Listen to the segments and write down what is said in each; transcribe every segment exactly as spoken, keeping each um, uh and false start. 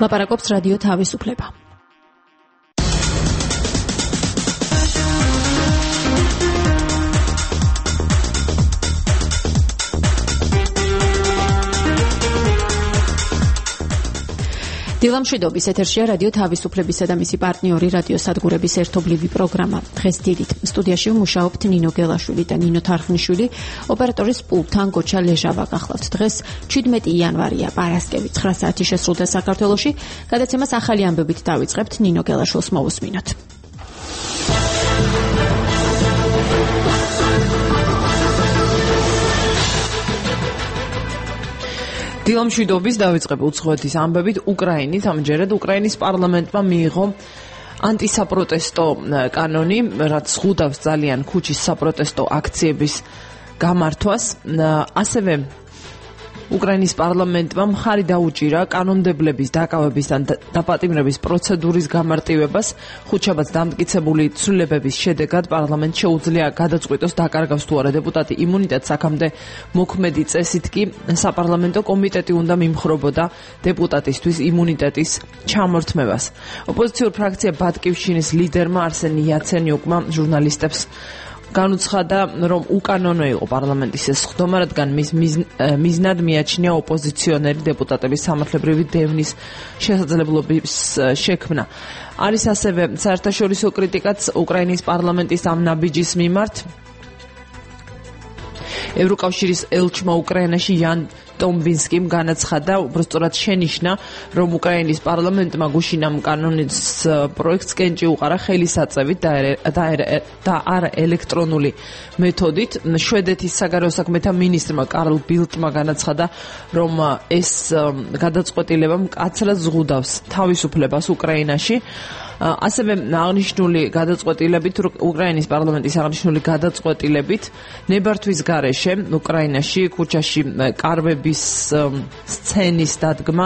ლაპარაკობს რადიო თავისუფლება. დილამშვიდობის ეთერშია რადიო თავისუფლებისა და მისი პარტნიორი რადიო სადგურების ერთობლივი პროგრამა. დღეს დილით სტუდიაში მუშაობთ ნინო გელაშვილი და ნინო თარხნიშვილი, ოპერატორის პულტთან გოჩა ლეჟავა გახლავთ. დღეს შვიდმეტი იანვარია, პარასკევი, ცხრა საათი შესრულდა საქართველოში. გადაცემას ახალი ამბებით დავიწყებთ. ნინო გელაშვილს მოვუსმინოთ. დილამშვიდობის დავიწყებ უცხოეთის ამბებით. უკრაინით ამჯერად უკრაინის პარლამენტმა მიიღო ანტისაპროტესტო კანონი, რაც ზღუდავს ძალიან ქუჩის საპროტესტო აქციების გამართვას. ასევე უკრაინის პარლამენტმა მხარი დაუჭირა კანონმდებლების დაკავების და დაპატიმრების პროცედურის გამარტივებას. ხუთშაბათს დამტკიცებული ცვლილებების შედეგად პარლამენტს შეუძლია გადაწყვიტოს დაკარგავს თუ არა დეპუტატი იმუნიტეტს. აქამდე მოქმედი წესით კი საპარლამენტო კომიტეტი უნდა მიმხრობოდა დეპუტატისთვის იმუნიტეტის ჩამორთმევას. ოპოზიციურ ფრაქცია ბატკივშინის ლიდერმა არსენ იაცენიუკმა ჟურნალისტებს განუცხადა, რომ უკანონო იყო პარლამენტის ეს სხდომა, რადგან მის მიზნად მიაჩნია ოპოზიციონერი დეპუტატების სამართლებრივი დევნის შესაძლებლობის შექმნა. არის ასევე საერთაშორისო კრიტიკაც უკრაინის პარლამენტის ამ ნაბიჯის მიმართ. ევროკავშირის ელჩმა უკრაინაში იან ტომბინსკიმ განაცხადა, უბრალოდ შენიშნა, რომ უკრაინის პარლამენტმა გუშინ ამ კანონის პროექტს კენჭი უყარა ხელისაწევით და არა ელექტრონული მეთოდით. შვედეთის საგარეო საქმეთა მინისტრმა კარლ ბილტმა განაცხადა, რომ ეს გადაწყვეტილება მკაცრად ზღუდავს თავისუფლებას უკრაინაში. ასევე აღნიშნული გადაწყვეტილებით, უკრაინის პარლამენტის აღნიშნული გადაწყვეტილებით ნებართვის გარეშე უკრაინაში ქუჩაში კარვების სცენის დადგმა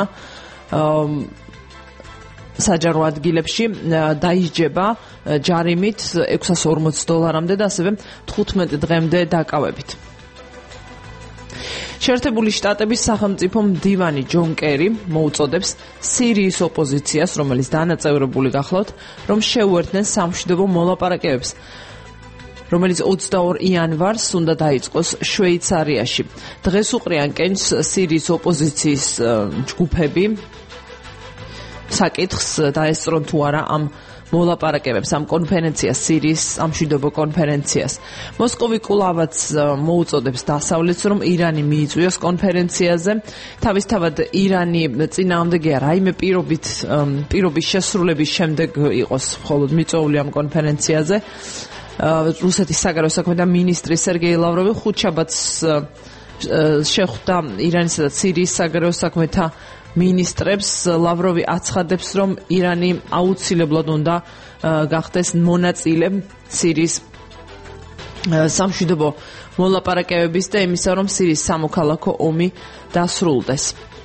საჯარო ადგილებში დაისჯება ჯარიმით ექვსას ორმოცი დოლარამდე და ასევე თხუთმეტ დღემდე დაკავებით. შეერთებული შტატების სახელმწიფო მდივანი ჯონ კერი მოუწოდებს სირიის ოპოზიციას, რომელიც დანაწევრებული გახლავთ, რომ შეუერთდნენ სამშვიდობო მოლაპარაკებებს, რომელიც ოცდაორ იანვარს უნდა დაიწყოს შვეიცარიაში. დღეს უყრიან კენჭს სირიის ოპოზიციის ჯგუფები საკითხს დაესწრონ თუ არა ამ მოლაპარაკებებს, ამ კონფერენციას, სირიის სამშვიდობო კონფერენციას. მოსკოვი კვლავაც მოუწოდებს დასავლეთს, რომ ირანი მიიწვიოს კონფერენციაზე. თავისთავად ირანი წინააღმდეგია რაიმე პირობით პირობის შესრულების შემდეგ იყოს მხოლოდ მიწვეული ამ კონფერენციაზე. რუსეთის საგარეო საქმეთა მინისტრი სერგეი ლავროვი ხუთშაბათს შეხვდა ირანისა და სირიის საგარეო საქმეთა მინისტრებს. ლავროვი აცხადებს, რომ ირანი აუცილებლად უნდა გახდეს მონაწილე სირიის სამშვიდობო მოლაპარაკებების და იმისა, რომ სირიის სამოქალაქო ომი დასრულდეს.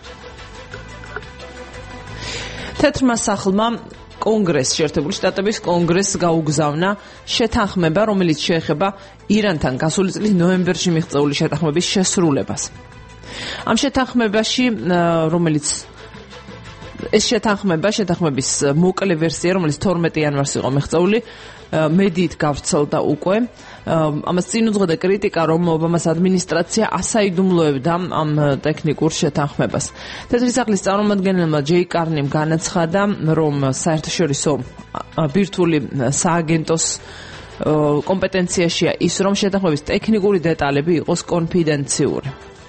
თეთრმა სახლმა კონგრესს, შეერთებული შტატების კონგრესს გაუგზავნა შეთანხმება, რომელიც შეეხება ირანთან გასული წლის ნოემბერში მიღწეული შეთანხმების შესრულებას. ამ შეთანხმებაში, რომელიც ეს შეთანხმება, შეთანხმების მოკლე ვერსია, რომელიც თორმეტი იანვარს იყო მიღწეული, მედიით გავრცელდა უკვე. ამას წინ უძღვედა კრიტიკა, რომ ობამას ადმინისტრაცია ასაიდუმლოებდა ამ ტექნიკურ შეთანხმებას. თეთრი სახლის წარმომადგენელმა ჯეი კარნიმ განაცხადა, რომ საერთაშორისო ბირთვული სააგენტოს კომპეტენციაშია ის, რომ შეთანხმების ტექნიკური დეტალები იყოს კონფიდენციური.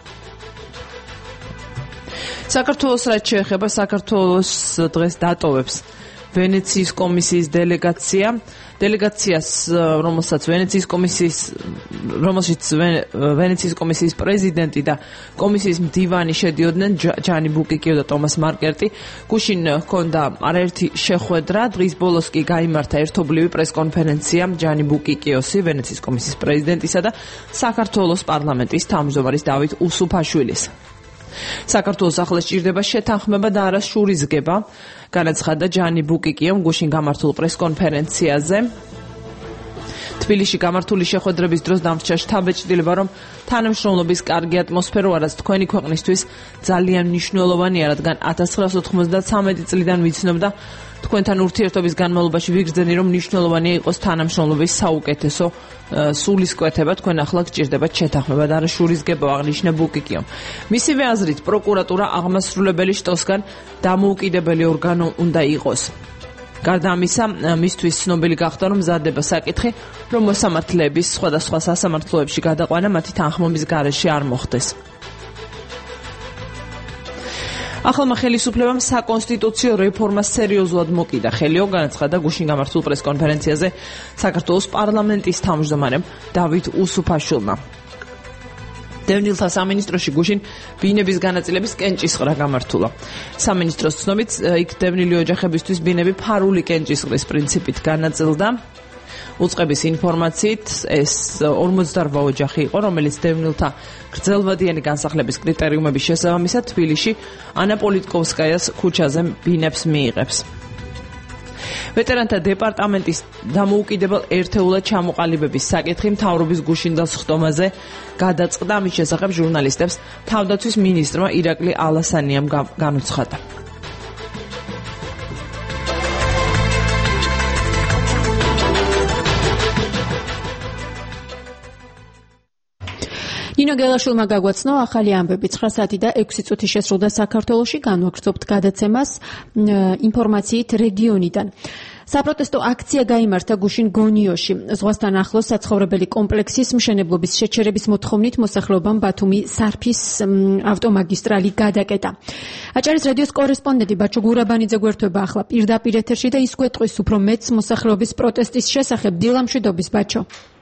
საქართველოს რაც შეეხება, საქართველოს დღეს დატოვებს ვენეციის კომისიის დელეგაცია. დელეგაციას, რომელსაც ვენეციის კომისიის, რომელშიც ვენეციის კომისიის პრეზიდენტი და კომისიის მდივანი შედიოდნენ, ჯანი ბუკიკიო და ტომას მარკერტი. გუშინ ჰქონდა არაერთი შეხვედრა, დღის ბოლოს კი გაიმართა ერთობლივი პრესკონფერენცია ჯანი ბუკიკიოსი, ვენეციის კომისიის პრეზიდენტისა და საქართველოს პარლამენტის თავმჯდომარის დავით უსუფაშვილის. საქართველოს ახლა სჭირდება შეთანხმება და არა შურისგება, განაცხადა ჯანი ბუკიკიომ გუშინ გამართულ პრესკონფერენციაზე. თბილისში გამართული შეხვედრების დროს დამრჩა შთაბეჭდილება, რომ თანამშრომლობის კარგი ატმოსფერო არის თქვენი ქვეყნისთვის ძალიან მნიშვნელოვანია, რადგან ათას ცხრაასი ოცდამეცხრე წლიდან ვიცნობ და თქვენთან ურთიერთობის განმავლობაში ვიგრძენი, რომ მნიშვნელოვანია იყოს თანამშრომლობის საუკეთესო სულისკვეთება, თქვენ ახლა გჭირდებათ შეთანხმება და არა შურისგება, აღნიშნა ბუკიკიო. მისივე აზრით, პროკურატურა აღმასრულებელი შტოსგან დამოუკიდებელი ორგანო უნდა იყოს. გარდა ამისა, მისთვის ცნობილი გახდა, რომ მზადდება საკითხი, რომ მოსამართლეების სხვადასხვა სასამართლოებში გადაყვანა მათი თანხმობის გარეშე არ მოხდეს. ახალმა ხელისუფლებამ საკონსტიტუციო რეფორმას სერიოზულად მოკიდა ხელიო, განაცხადა გუშინ გამართულ პრესკონფერენციაზე საქართველოს პარლამენტის თავმჯდომარემ დავით უსუფაშვილმა. დევნილთა სამინისტროში გუშინ ბინების განაწილების კენჭისყრა გამართულა. სამინისტროს ცნობით, იქ დევნილი ოჯახებისთვის ბინები ფარული კენჭისყრის პრინციპით განაწილდა. უწყების ინფორმაციით ეს ორმოცდაორვა ოჯახი იყო, რომელიც დევნილთა გრძელვადიანი განსახლების კრიტერიუმების შესაბამისად თბილისში ანა პოლიტკოვსკაიას ქუჩაზე ბინებს მიიღებს. ვეტერანთა დეპარტამენტის დამოუკიდებელ ერთეულად ჩამოყალიბების საკითხი მთავრობის გუშინდელ სხდომაზე გადაწყდა. ამის შესახებ ჟურნალისტებს თავდაცვის მინისტრმა ირაკლი ალასანიამ განუცხადა. ნინო გელაშვილმა გაგვაცნო ახალი ამბები. ცხრა საათი და ექვსი წუთი შესრულდა საქართველოში, განვაგრძობთ გადაცემას ინფორმაციით რეგიონიდან. საპროტესტო აქცია გაიმართა გუშინ გონიოში. ზღვასთან ახლოს საცხოვრებელი კომპლექსის მშენებლობის შეჩერების მოთხოვნით მოსახლეობამ ბათუმი სარფის ავტომაგისტრალი გადაკეტა. აჭარის რადიოს კორესპონდენტი ბაჩო გურაბანიძე გვერდება ახლა პირდაპირ ეთერში და ის გვეტყვის უფრო მეტს მოსახლეობის პროტესტის შესახებ. დილამშვიდობის ბაჩო.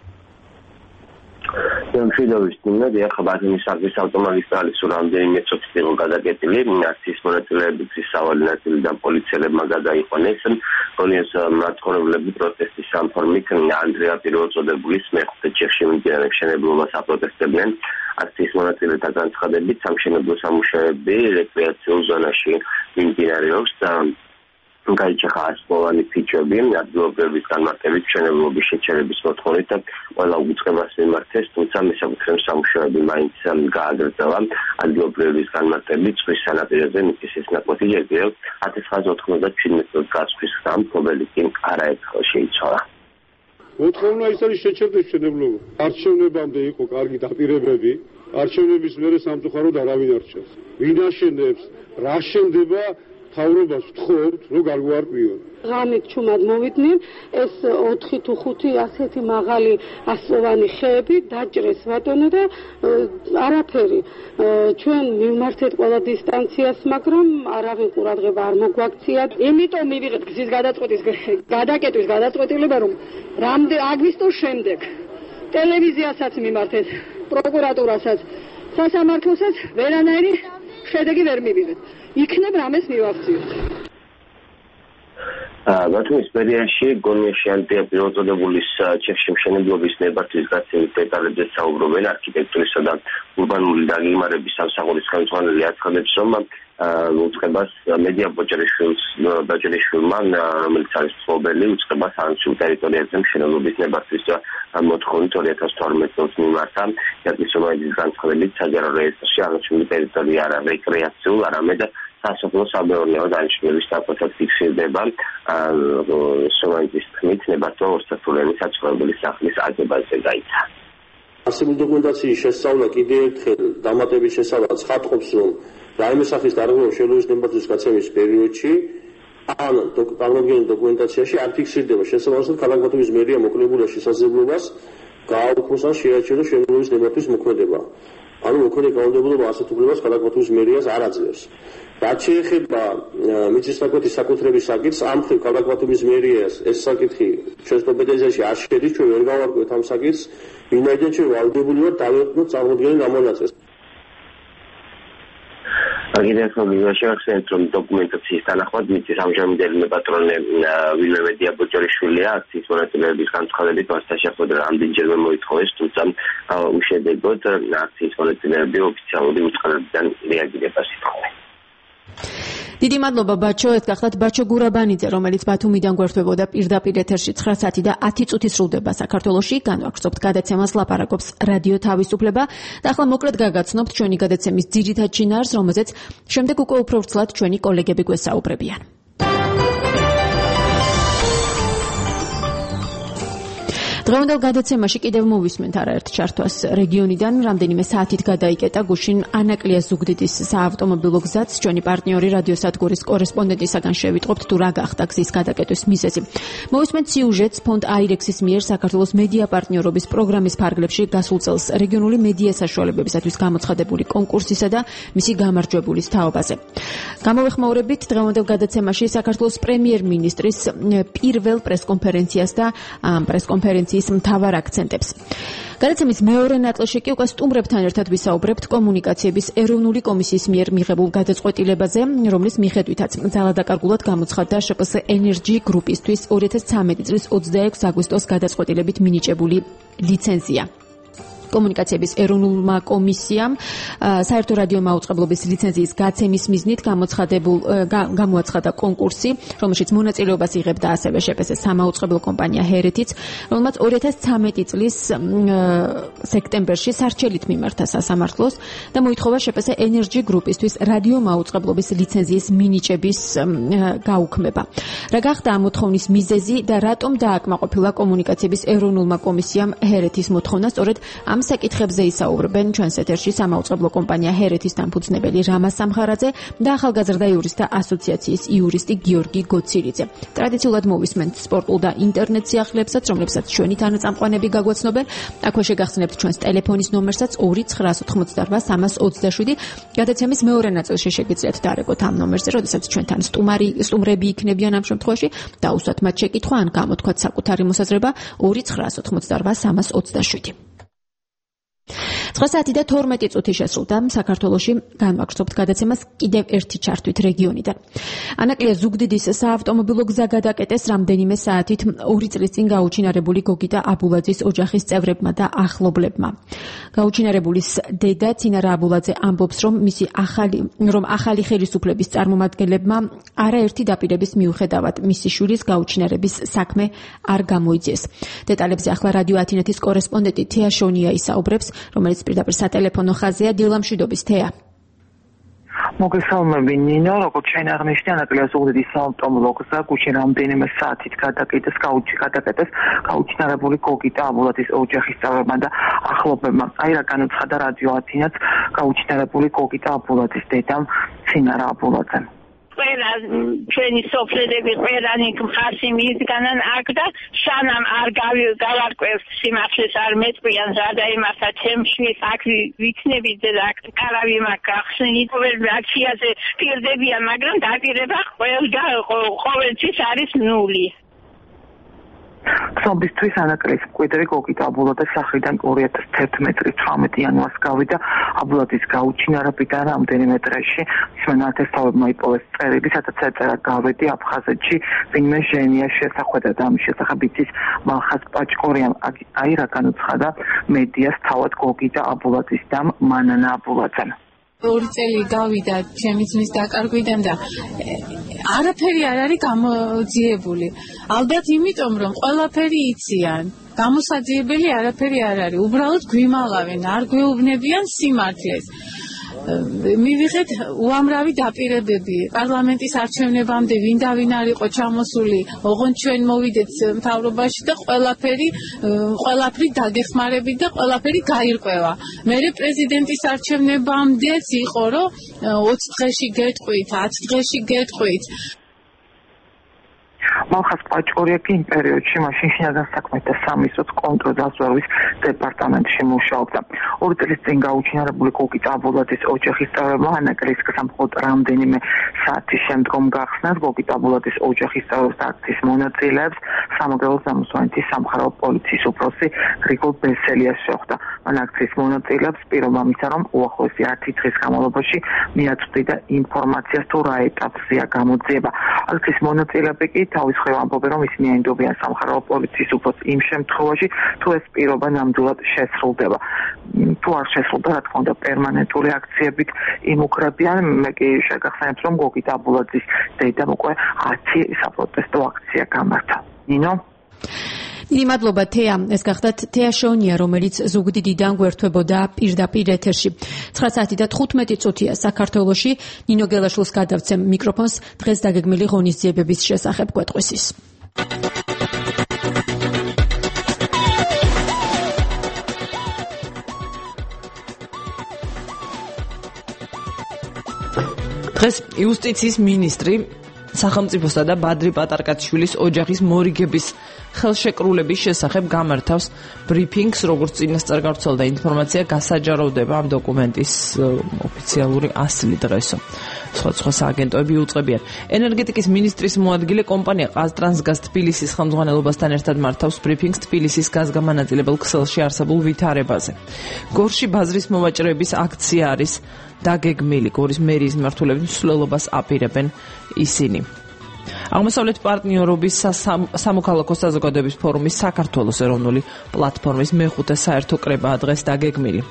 მშვიდობის დინად, ახლა ბათუმის სარფის ავტომაგისტრალის რამდენიმე წუთით იყო გადაკეტილი, აქციის მონაწილეების სავალი ნაწილიდან პოლიციელებმა გადაიყვანეს. გონიოს მაცხოვრებლები პროტესტის სამფორმით ანდრია პირველწოდებულის მეხუთე ჯერში მიმდინარე მშენებლობას აპროტესტებდნენ. აქციის მონაწილეთა განცხადებით, სამშენებლო სამუშაოები რეკრეაციულ ზონაში მიმდინარეობს და გაიჩეხა ასწლოვანი ფიჩები, ადგილობრივების განმარტებით მშენებლობის შეჩერების მოთხოვნით და ყველა უწყებას მიმართეს, თუმცა მესაკუთრემ სამუშაოები მაინც გააგრძელა. ადგილობრივების განმარტებით ზღვის სანაპიროზე მიწის ნაკვეთი ჯერ ათას ცხრაასი ოცდამეცხრე წელს გასვლის ხამ, რომელიც კი არაერთხელ შეიცვალა. მოთხოვნა ის არის შეჩერდეს მშენებლობა. არჩევნებამდე იყო კარგი დაპირებები, არჩევნების მერე სამწუხაროდ არავინ არ რჩევს. ვინ აშენებს, რა შენდება თავრობას ვთხოვთ, რომ გაგვარკვიონ. ღამით ჩუმად მოვიდნენ, ეს ოთხი თუ ხუთი ასეთი მაღალი ასწლოვანი ხეები დაჭრეს ბატონო და არაფერი. ჩვენ მივმართეთ ყველა დისტანციას, მაგრამ არავინ ყურადღება არ მოგვაქცია. იმიტომ მივიღეთ გზის გადაწყვეტის გადაკეტვის გადაწყვეტილება, რომ რამდენ აგვისტოს შემდეგ ტელევიზიასაც მიმართეთ, პროკურატურასაც, სასამართლოსაც ვერანაირი შედეგი ვერ მივიღეთ. იქნებ რამეს მივახციოთ. ბათუმის მერიაში გონიაში ანდრია პირველწოდებულის ჩეხში მშენებლობის ნებართვის გაცემის დეტალებზე საუბრობენ. არქიტექტურისა და ურბანული დაგეგმარების სამსახურის ხელმძღვანელი აცხადებს, რომ უწყებას მედია ბოჭერიშვილმა, რომელიც არის მფლობელი, უწყებას ანჩულ ტერიტორიაზე მშენებლობის ნებართვის მოთხოვნით ორი ათას თორმეტ წელს მიმართა. იატაკის განცხადებით, საჯარო რეესტრში აღნიშნული ტერიტორია არა რეკრეაციულ, არამედ სასოფლო სამეურნეო დანიშნულების საკუთრად ფიქსირდება. სომალის თქმით, ნებართვა ოსტატულენის საცხოვრებელი სახლის აგებაზე გაიცა. არსებული დოკუმენტაციის შესწავლა კიდევ ერთხელ დამატების შესაძლებლად ხატყოფს, რომ რაიმე სახის დარღვევა შევლების ნებართვის გაცემის პერიოდში ან წარმოდგენილ დოკუმენტაციაში არ ფიქსირდება შესაბამისად ქალაქ ბათუმის მერია მოკლებულია შესაძლებლობას გააუქმოს ან შეაჩეროს შევლების ნებართვის მოქმედება. ანუ მოქმედი კანონმდებლობა ასეთ უფლებას ქალაქ ბათუმის მერიას არ აძლევს. რაც შეეხება მიწის ნაკვეთის საკუთრების საკითხს, ამ მხრივ ქალაქ ბათუმის მერიას ეს საკითხი ჩვენს კომპეტენციაში არ შედის, ჩვენ ვერ გავარკვევთ ამ საკითხს, ვინაიდან ჩვენ ვალდებული ვართ დავეყნოთ წარმოდგენილ ამონაწილს. აგირეთობრივად შევახსენეთ, რომ დოკუმენტაციის თანახმად მიწის ამჟამინდელი პატრონე ვილე მედია ბოჭერიშვილია, აქციის მონაწილეების განცხადებით მასთან შეხვედრა რამდენჯერმე მოითხოვეს, თუმცა უშედეგოდ აქციის მონაწილეები ოფიციალური უწყებებიდან რეაგირებას ითხოვენ. დიდი მადლობა ბაჩო, ეს გახლავთ ბაჩო გურაბანიძე, რომელიც ბათუმიდან გვერდებოდა პირდაპირ ეთერში ცხრა საათი და ათი წუთი სრულდება საქართველოში. განვაგრძობთ გადაცემას, ლაპარაკობს რადიო თავისუფლება და ახლა მოკლედ გაგაცნობთ ჩვენი გადაცემის ძირითად შინაარსს, რომელზეც შემდეგ უკვე უფრო ვრცლად ჩვენი კოლეგები გვესაუბრებიან. დღევანდელ გადაცემაში კიდევ მოვისმენთ არაერთ ჩართვას რეგიონიდან. რამდენიმე საათით გადაიკეტა გუშინ ანაკლია ზუგდიდის საავტომობილო გზაც. ჩვენი პარტნიორი რადიოსადგურის კორესპონდენტისაგან შევიტყობთ თუ რა გახდა გზის გადაკეტვის მიზეზი. მოვისმენთ სიუჟეტს ფონდ აირექსის მიერ საქართველოს მედია პარტნიორობის პროგრამის ფარგლებში გასულ წელს რეგიონული მედია საშუალებებისათვის გამოცხადებული კონკურსისა და მისი გამარჯვებულის თაობაზე. გამოვეხმაურებით დღევანდელ გადაცემაში საქართველოს პრემიერ-მინისტრის პირველ პრესკონფერენციას და ამ პრესკონფერენციის მთავარ აქცენტებს. გადაცემის მეორე ნაწილში კი უკვე სტუმრებთან ერთად ვისაუბრებთ კომუნიკაციების ეროვნული კომისიის მიერ მიღებულ გადაწყვეტილებაზე, რომლის მიხედვითაც ძალადაკარგულად გამოცხადდა შპს ენერჯი გრუპისთვის ორი ათას ცხრამეტი წლის ოცდაექვსი აგვისტოს გადაწყვეტილებით მინიჭებული ლიცენზია. კომუნიკაციების ეროვნულმა კომისიამ საერთო რადიო მაუწყებლობის ლიცენზიის გაცემის მიზნით გამოცხადებულ გამოაცხადა კონკურსი, რომელშიც მონაწილეობას იღებდა ასევე შპს სამაუწყებლო კომპანია ჰერეთიც, რომელმაც ორი ათას ცხრამეტი წლის სექტემბერში სარჩელით მიმართა სასამართლოს და მოითხოვა შპს ენერჯი გრუპისთვის რადიო მაუწყებლობის ლიცენზიის მინიჭების გაუქმება. რა გახდა ამ მოთხოვნის მიზეზი და რატომ დააკმაყოფილა კომუნიკაციების ეროვნულმა კომისიამ ჰერეთის მოთხოვნა? სწორედ ამ საკითხებზე ისაუბრებენ ჩვენს ეთერში სამაუწყებლო კომპანია ჰერეთის დამფუძნებელი რამა სამხარაძე და ახალგაზრდა იურისტთა ასოციაციის იურისტი გიორგი გოცილიძე. ტრადიციულად მოვისმენთ სპორტულ და ინტერნეტ სიახლეებსაც, რომლებსაც ჩვენი თანაწამყვანები გაგვაცნობენ. აქვე შეგახსენებთ ჩვენს ტელეფონის ნომერსაც ორი ცხრა ოცდაოთხმოცდარვა სამას ოცდაშვიდი. გადაცემის მეორე ნაწილში შეგიძლიათ დარეგოთ ამ ნომერზე, როდესაც ჩვენთან სტუმარი სტუმრები იქნებიან ამ შემთხვევაში და უსვათ მათ შეკითხვა ან გამოთქვათ საკუთარი მოსაზრება ორი ცხრა ოცდაოთხმოცდარვა სამას ოცდაშვიდი. ცხრა საათი და თორმეტი წუთი შესრულდა. საქართველოში განვაგრძობთ გადაცემას კიდევ ერთი ჩართვით რეგიონიდან. ანაკლია ზუგდიდის საავტომობილო გზა გადაკეტეს რამდენიმე საათით ორი წლის წინ გაუჩინარებული გოგიტა აბულაძის ოჯახის წევრებმა და ახლობლებმა. გაუჩინარებულის დედა ცინარა აბულაძე ამბობს, რომ მისი ახალი რომ ახალი ხელისუფლების წარმომადგენლებმა არაერთი დაპირების მიუხედავად მისი შვილის გაუჩინარების საქმე არ გამოიძიეს. დეტალებზე ახლა რადიო ათინეთის კორესპონდენტი თეა შონია ისაუბრებს, რომელიც პირდაპირ სატელეფონო ხაზია. დილამშვიდობის თეა. მოგესალმები ნინო, როგორც შენ აღნიშნე, ანაკლია ზუგდიდის საავტომობილო გზა გუშინ რამდენიმე საათით გადაკეტეს, გაუჩი გადაკეტეს გაუჩინარებული გოგიტა აბულაძის ოჯახის წევრებმა და ახლობლებმა. აი რა განაცხადა რადიო ათინაც გაუჩინარებული გოგიტა აბულაძის დედამ ცინარა აბულაძემ. ყველა ჩვენი სოფლები ყველანი ხასი მიდგანან აქ და სანამ არ გავარკვევს სიმართლეს არ მეტყვიან ზადა იმასა ჩემშვილს აქ ვიცნები და აქ კარავი მაქვს გახსნილი ყოველდღიაზე პირდებიან, მაგრამ დაპირება ყოველთვის არის ნული. ცნობისთვის ანაკლიის მკვიდრი გოგიტა აბულაძე სახლიდან ორი ათას თერთმეტი წლის ცხრამეტი იანვარს გავიდა. აბულაძის გაუჩინარებიდან რამდენიმე დროში მისმა ნათესავებმა იპოვეს წერილი, სადაც ეწერა გავედი აფხაზეთში ვინმე ჟენია შესახვედრად ამის შესახებ იცის მალხაზ პაჭკორიამ. აი რა განაცხადა მედიას თავად გოგიტა აბულაძის დამ მანანა აბულაძემ. ორი წელი გავიდა ჩემი ძმის დაკარგვიდან და არაფერი არ არის გამოძიებული. ალბათ იმიტომ, რომ ყველაფერი იციან. გამოსაძიებელი არაფერი არ არის. უბრალოდ გვიმალავენ, არ გვეუბნებიან სიმართლეს. მივიღეთ უამრავი დაპირებები პარლამენტის არჩევნებამდე ვინ და ვინ არ იყო ჩამოსული, ოღონდ ჩვენ მოვიდეთ მთავრობაში და ყველაფერი ყველაფერი დაგეხმარებით და ყველაფერი გაირკვევა. მერე პრეზიდენტის არჩევნებამდეც იყო, რომ ოცი დღეში გეტყვით, ათი დღეში გეტყვით. მალხაზ პაჭკორია კი იმ პერიოდში მაშინ შინაგან საქმეთა სამინისტროს კონტრდაზვერვის დეპარტამენტში მუშაობდა. ორი წლის წინ გაუჩინარებული გოგიტა აბულაძის ოჯახის წევრებმა ანაკლიის გზა მხოლოდ რამდენიმე საათის შემდგომ გახსნათ. გოგიტა აბულაძის ოჯახის წევრებს და აქციის მონაწილეებს სამაგრელოს სამსვანეთის სამხარეო პოლიციის უფროსი გრიგოლ ბესელიას შეხვდა. მან აქციის მონაწილეებს პირობა მისცა, რომ უახლოესი ათი დღის განმავლობაში მიაწვდიდა ინფორმაციას თუ რა ეტაპზეა გამოძიება. აქციის მონაწილეები კი თავის მხრივ ამბობენ, რომ ისინი აინდობიან სამხარეო პოლიციის უფროს იმ შემთხვევაში, თუ ეს პირობა ნამდვილად შესრულდება. თუ არ შესრულდა, რა თქმა უნდა, პერმანენტული აქციებით იმუქრებიან. მე კი შეგახსენებ, რომ გოგით აბულაძის დედამ უკვე ათი საპროტესტო აქცია გამართა. ნინო დიდი მადლობა თეა, ეს გახდათ თეა შონია, რომელიც ზუგდიდიდან გვერდებოდა პირდაპირ ეთერში. ცხრა საათი და თხუთმეტი წუთია საქართველოში. ნინო გელაშვილს გადავცემ მიკროფონს დღეს დაგეგმილი ღონისძიებების შესახებ გვეტყვისის. დღეს იუსტიციის მინისტრი სახელმწიფოსა და ბადრი პატარკაციშვილის ოჯახის მორიგების ხელშეკრულების შესახებ გამართავს ბრიფინგს, როგორც წინასწარ გავრცელდა ინფორმაცია, გასაჯაროვდება ამ დოკუმენტის ოფიციალური ასლი დღესო. სხვადასხვა სააგენტოები უწყებიან. ენერგეტიკის მინისტრის მოადგილე კომპანია ყაზტრანსგაზ თბილისის ხელმძღვანელობასთან ერთად მართავს ბრიფინგს თბილისის გაზგამანაწილებელ ქსელში არსებულ ვითარებაზე. გორში ბაზრის მოვაჭრეების აქცია არის დაგეგმილი. გორის მერიის მმართველების მსვლელობას აპირებენ ისინი. აღმოსავლეთ პარტნიორობის სამოქალაქო საზოგადოების ფორუმის საქართველოს ეროვნული პლატფორმის მეხუთე საერთო კრებაა დღეს დაგეგმილი.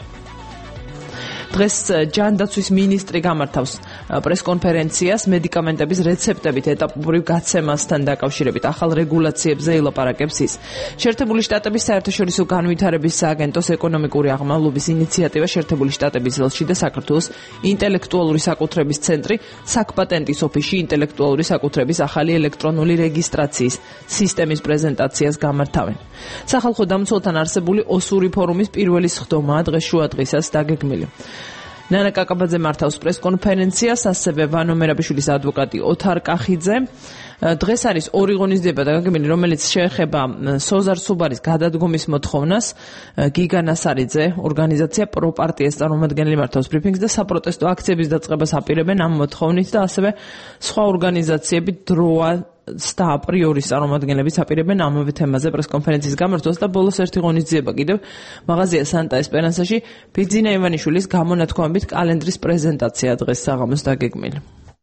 დღეს ჯანდაცვის მინისტრი გამართავს პრესკონფერენციას მედიკამენტების რეცეპტებით ეტაპობრივ გაცემასთან დაკავშირებით ახალ რეგულაციებზე ელაპარაკებს ის. შეერთებული შტატების საერთაშორისო განვითარების სააგენტოს ეკონომიკური აღმავლობის ინიციატივა შეერთებული შტატების ელჩი და საქართველოს ინტელექტუალური საკუთრების ცენტრი საკპატენტის ოფისში ინტელექტუალური საკუთრების ახალი ელექტრონული რეგისტრაციის სისტემის პრეზენტაციას გამართავენ. სახალხო დამცველთან არსებული ოსური ფორუმის პირველი სხდომაა დღეს შუადღისას დაგეგმილი. ნანა კაკაბაძე მართავს პრესკონფერენციას, ასევე ვანო მერაბიშვილის ადვოკატი ოთარ კახიძე. დღეს არის ორი ღონისძიება დაგეგმილი, რომელიც შეეხება სოზარ სუბარის გადადგომის მოთხოვნას. გიგა ნასარიძე, ორგანიზაცია პროპარტიას წარმომადგენელი მართავს ბრიფინგს და საპროტესტო აქციების დაწყებას აპირებენ ამ მოთხოვნით და ასევე სხვა ორგანიზაციები დროა და აპრიორის წარმომადგენლების აპირებენ ამავე თემაზე პრესკონფერენციის გამართვას და ბოლოს ერთი ღონისძიება კიდევ მაღაზია სანტა ესპერანსაში ბიძინა ივანიშვილის გამონათქვამებით კალენდრის პრეზენტაცია დღეს საღამოს დაგეგმილი.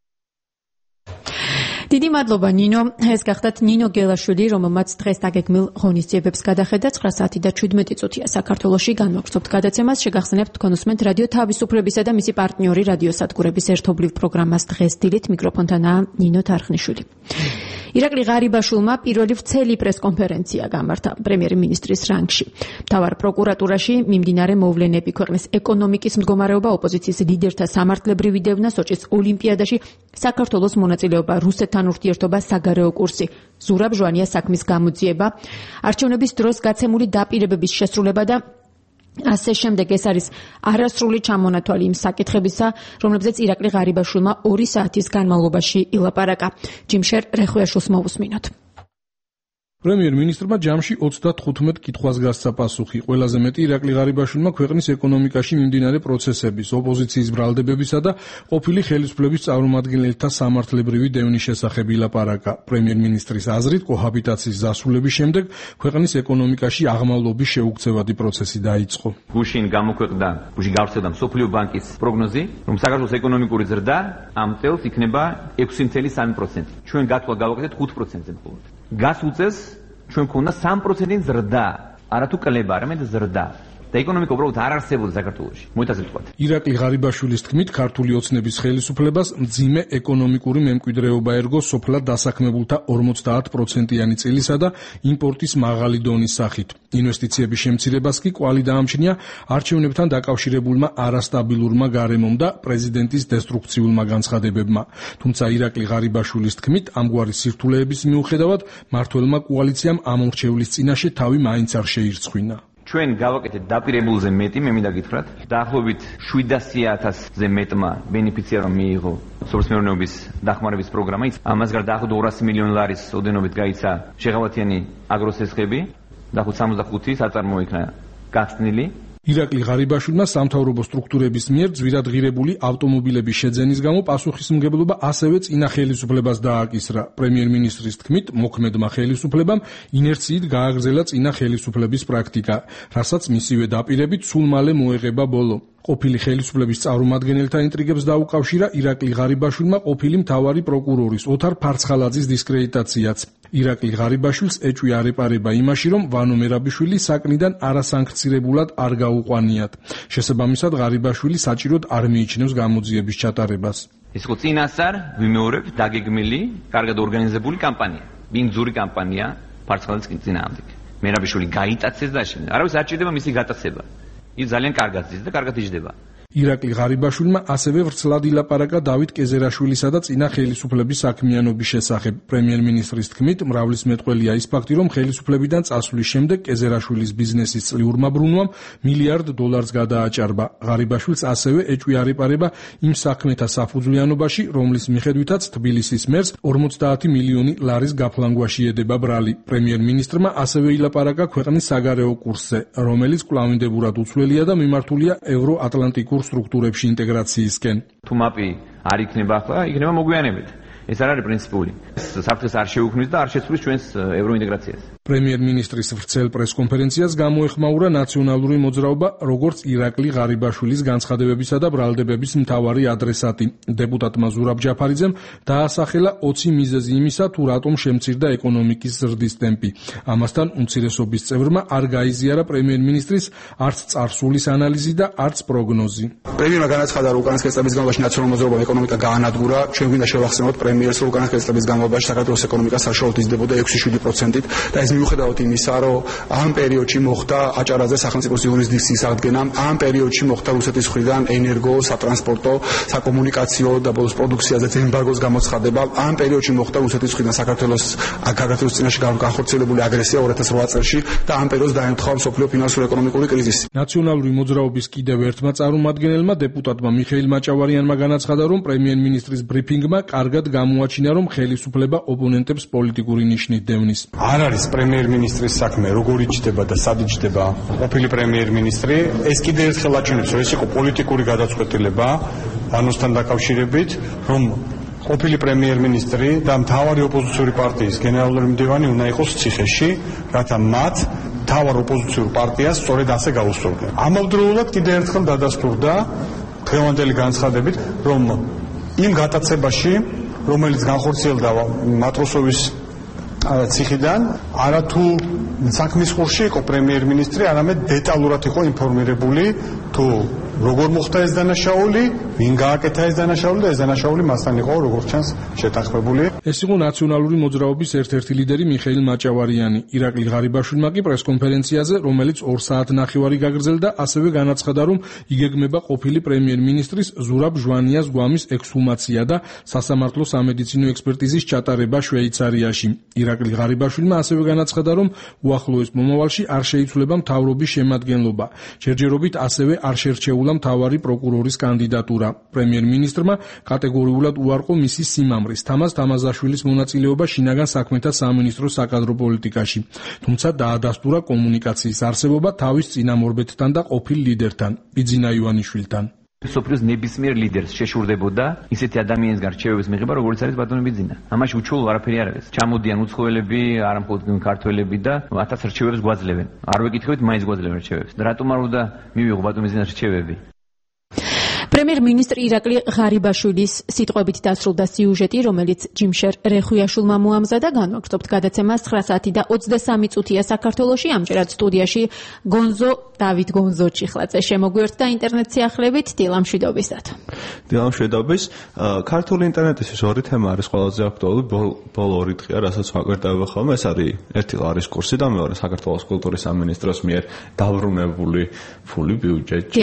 დიდი მადლობა ნინო, ეს გახდათ ნინო გელაშვილი, რომელმაც დღეს დაგეგმილ ღონისძიებებს გადახედა. ცხრა საათი და შვიდმეტი წუთია საქართველოში. განვაგრძობთ გადაცემას, შეგახსენებთ თქვენ უსმენთ რადიო თავისუფლებისა და მისი პარტნიორი რადიო სადგურების ერთობლივ პროგრამას დღეს დილით. მიკროფონთანაა ნინო თარხნიშვილი. ირაკლი ღარიბაშვილმა პირველი ვრცელი პრესკონფერენცია გამართა პრემიერ-მინისტრის რანგში. მთავარ პროკურატურაში მიმდინარე მოვლენები, ქვეყნის ეკონომიკის მდგომარეობა, ოპოზიციის ლიდერთა სამართლებრივი დევნა, სოჭის ოლიმპიადაში საქართველოს მონაწილეობა რუსეთთან ურთიერთობა, საგარეო კურსი, ზურაბ ჟვანია საქმის გამოძიება, არჩევნების დროს გაცემული დაპირებების შესრულება და ასე შემდეგ. ეს არის არასრული ჩამონათვალი იმ საკითხებისა, რომლებზეც ირაკლი ღარიბაშვილმა ორი საათის განმავლობაში ილაპარაკა. ჯიმშერ რეხვიაშვილს მოვუსმინოთ. პრემიერ-მინისტრმა ჯამში ოცდათხუთმეტ კითხვას გასცა პასუხი. ყველაზე მეტი ირაკლი ღარიბაშვილმა ქვეყნის ეკონომიკაში მიმდინარე პროცესების, ოპოზიციის ბრალდებებისა და ყოფილი ხელისუფლების წარმომადგენელთა სამართლებრივი დევნის შესახებ ილაპარაკა. პრემიერ-მინისტრის აზრით, კოჰაბიტაციის დასრულების შემდეგ ქვეყნის ეკონომიკაში აღმავლობის შეუქცევადი პროცესი დაიწყო. გუშინ გამოქვეყნდა, გუშინ გავრცელდა მსოფლიო ბანკის პროგნოზი, რომ საქართველოს ეკონომიკური ზრდა ამ წელს იქნება ექვსი წელი სამი პროცენტი. ჩვენ გათვალ გავაკეთეთ ხუთ პროცენტზე მხოლოდ. გასულ წელს ჩვენ ქონდა სამი პროცენტი ზრდა, არა თუ კლება, არამედ ზრდა. და ეკონომიკა უბრალოდ არ არსებობდა საქართველოში. მოიტანეთ თქვა. ირაკლი ღარიბაშვილის თქმით, ქართული ოცნების ხელისუფლებას მძიმე ეკონომიკური მემკვიდრეობა ერგო სოფლად დასაქმებულთა ორმოცდაათ პროცენტიანი წილისა და იმპორტის მაღალი დონის სახით. ინვესტიციების შემცირებას კი კვალი დაამჩნია არჩევნებთან დაკავშირებულმა არასტაბილურმა გარემომ და პრეზიდენტის დესტრუქციულმა განცხადებებმა. თუმცა ირაკლი ღარიბაშვილის თქმით, ამგვარი სირთულეების მიუხედავად, მმართველმა კოალიციამ ამ მრჩევლის წინაშე თავი მაინც არ შეირცხვინა. ჩვენ გავაკეთეთ დაპირებულზე მეტი, მე მინდა გითხრათ, დაახლოებით შვიდასი ათასზე მეტმა ბენეფიციარმა მიიღო სოფლის-მეურნეობის დახმარების პროგრამა. ამას გარდა დაახლოებით ორასი მილიონი ლარის ოდენობით გაიცა შეღავათიანი აგროსესხები, დაახლოებით სამოცდახუთი საწარმოო იქნა გახსნილი. ირაკლი ღარიბაშვილმა სამთავრობო სტრუქტურების მიერ ძვირადღირებული ავტომობილების შეძენის გამო პასუხისმგებლობა ასევე წინა ხელისუფლებას დააკისრა. პრემიერ-მინისტრის თქმით, მოქმედმა ხელისუფლებამ ინერციით გააგრძელა წინა ხელისუფლების პრაქტიკა, რასაც მისივე დაპირებით სულ მალე მოეღება ბოლო. ყოფილი ხელისუფლების წარმომადგენელთა ინტრიგებს დაუკავშირა ირაკლი ღარიბაშვილმა ყოფილი მთავარი პროკურორის ოთარ ფარცხალაძის დისკრედიტაციაც. ირაკლი ღარიბაშვილს ეჭვი არ ეპარება იმაში, რომ ვანო მერაბიშვილი საკნიდან არასანქცირებულად არ გაუყვანიათ. შესაბამისად, ღარიბაშვილი საჭიროდ არ მიიჩნევს გამოძიების ჩატარებას. ეს ხო წინასწარ ვიმეორებ დაგეგმილი, კარგად ორგანიზებული კამპანია. ბინძური კამპანია ფარცხალაძის წინააღმდეგ. მერაბიშვილი გაიტაცეს და შენ. არავის არ ჭირდება მისი გატაცება. ის ძალიან კარგად ზის და კარგად იჯდება. ირაკლი ღარიბაშვილმა ასევე ვრცლად ილაპარაკა დავით კეზერაშვილისა და წინა ხელისუფლების საქმიანობის შესახებ. პრემიერ-მინისტრის თქმით, მრავლის მეტყველია ის ფაქტი, რომ ხელისუფლებიდან წასვლის შემდეგ კეზერაშვილის ბიზნესის წლიურმა ბრუნვამ მილიარდ დოლარს გადააჭარბა. ღარიბაშვილს ასევე ეჭვი არ ეპარება იმ საქმეთა საფუძვლიანობაში, რომლის მიხედვითაც თბილისის მერს ორმოცდაათი მილიონი ლარის გაფლანგვაში ედება ბრალი. პრემიერ-მინისტრმა ასევე ილაპარაკა ქვეყნის საგარეო კურსზე, რომელიც კვლავინდებურად უცვლელია და მიმართულია ევროატლანტიკურ სტრუქტურებში ინტეგრაციისკენ. თუ მაპი არ იქნება ახლა, იქნება მოგვიანებით. ეს არ არის პრინციპული. საფრთხეს არ შეუქმნის და არ შეცვლის ჩვენს ევროინტეგრაციას. პრემიერ-მინისტრის ვრცელ პრესკონფერენციას გამოეხმაურა ნაციონალური მოძრაობა, როგორც ირაკლი ღარიბაშვილის განცხადებებისა და ბრალდებების მთავარი ადრესატი. დეპუტატმა ზურაბ ჯაფარიძემ დაასახელა ოცი მიზეზი იმისა, თუ რატომ შემცირდა ეკონომიკის ზრდის ტემპი. ამასთან უმცირესობის წევრმა არ გაიზიარა პრემიერ-მინისტრის არც წარსულის ანალიზი და არც პროგნოზი. პრემიერმა განაცხადა, რომ უკანასკნელი წლების განმავლობაში ნაციონალურ მოძრაობამ ეკონომიკა გაანადგურა. ჩვენ გვინდა შევახსენოთ პრემიერს, რომ უკანასკნელი წლების განმავლობაში საქართველოს ეკონომიკა საშუალოდ იზრდებოდა ექვსი შვიდი პროცენტით და ეს მიუხედავად იმისა, რომ ამ პერიოდში მოხდა აჭარაძე სახელმწიფოს იურისდიქციის აღდგენა, ამ პერიოდში მოხდა რუსეთის მხრიდან ენერგო, სატრანსპორტო, საკომუნიკაციო და ბოლოს პროდუქციაზე ემბარგოს გამოცხადება. ამ პერიოდში მოხდა რუსეთის მხრიდან საქართველოს საქართველოს წინაშე განხორციელებული აგრესია ორი ათას რვა წელს და ამ პერიოდს დაემთხვა მსოფლიო ფინანსურ-ეკონომიკური კრიზისი. ნაციონალური მოძრაობის კიდევ ერთმა წარმომადგენელმა დეპუტატმა მიხეილ მაჭავარიანმა განაცხადა, რომ პრემიერ-მინისტრის ბრიფინგმა კარგად გამოაჩინა, რომ ხელისუფლება ოპონენტებს პოლიტიკური ნიშნით დევნის. არ არის პრემიერ-მინისტრის საქმე, როგორ იჯდება და სად იჯდება ყოფილი პრემიერ-მინისტრი. ეს კიდევ ერთხელ აჩვენებს, რომ ეს იყო პოლიტიკური გადაწყვეტილება ვანოსთან დაკავშირებით, რომ ყოფილი პრემიერ-მინისტრი და მთავარი ოპოზიციური პარტიის გენერალური მდივანი უნდა იყოს ციხეში, რათა მათ მთავარ ოპოზიციურ პარტიას სწორედ ასე გაუსწორდნენ. ამავდროულად კიდევ ერთხელ დადასტურდა დღევანდელი განცხადებით, რომ იმ გატაცებაში, რომელიც განხორციელდა მატროსოვის ციხიდან, არათუ საქმის ხურში იყო პრემიერ-მინისტრი, არამედ დეტალურად იყო ინფორმირებული, თუ როგორ მოხდა ეს დანაშაული, ვინ გააკეთა ეს დანაშაული და ეს დანაშაული მასთან იყო, როგორც ჩანს, შეთანხმებული. ეს იყო ნაციონალური მოძრაობის ერთ-ერთი ლიდერი მიხეილ მაჭავარიანი. ირაკლი ღარიბაშვილმა კი პრესკონფერენციაზე, რომელიც ორ საათნახევარი გაგრძელდა, ასევე განაცხადა, რომ იგეგმება ყოფილი პრემიერ-მინისტრის ზურაბ ჟვანიას გვამის ექსჰუმაცია და სასამართლო სამედიცინო ექსპერტიზის ჩატარება შვეიცარიაში. ირაკლი ღარიბაშვილმა ასევე განაცხადა, რომ უახლოეს მომავალში არ შეიცვლება მთავრობის შემადგენლობა. ჯერჯერობით ასევე არ შერჩეულა მთავარი პროკურორის კანდიდატურა. პრემიერ-მინისტრმა კატეგორიულად უარყო მისი სიმამრის, თამაზ თამაზაშვილის მონაწილეობა შინაგან საქმეთა სამინისტროს საკადრო პოლიტიკაში. თუმცა დაადასტურა კომუნიკაციის არსებობა თავის წინამორბედთან და ყოფილ ლიდერთან, ბიძინა ივანიშვილთან. სოფლიოს ნებისმიერ ლიდერს შეშურდებოდა ისეთი ადამიანისგან რჩევების მიღება, როგორც არის ბატონი ბიძინა. ამაში უჩვეულო არაფერი არ არის. ჩამოდიან უცხოელები, არა მხოლოდ ქართველები და ათას რჩევებს გვაძლევენ. არ ვეკითხებით, მაინც გვაძლევენ რჩევებს. და რატომ არ უნდა მივიღო ბატონი ბიძინას რჩევები? პრემიერ-მინისტრი ირაკლი ღარიბაშვილის სიტყვებით დასრულდა სიუჟეტი, რომელიც ჯიმშერ რეხვიაშვილმა მოამზადა. განვაგრძობთ გადაცემას ცხრა საათი და ოცდასამი წუთია საქართველოში. ამჯერად სტუდიაში გონზო დავით გონზო ჩიხლაძე შემოგვიერთდა ინტერნეტ სიახლევით. დილა მშვიდობისად. დილა მშვიდობის. ქართული ინტერნეტის ორი თემა არის ყველაზე აქტუალური ბოლო ორი დღეა, რასაც ვაკვირტავება ხოლმე. ეს არის ერთი ლარის კურსი და მეორე საქართველოს კულტურის სამინისტროს მიერ დაბრუნებული ფული ბიუჯეტში.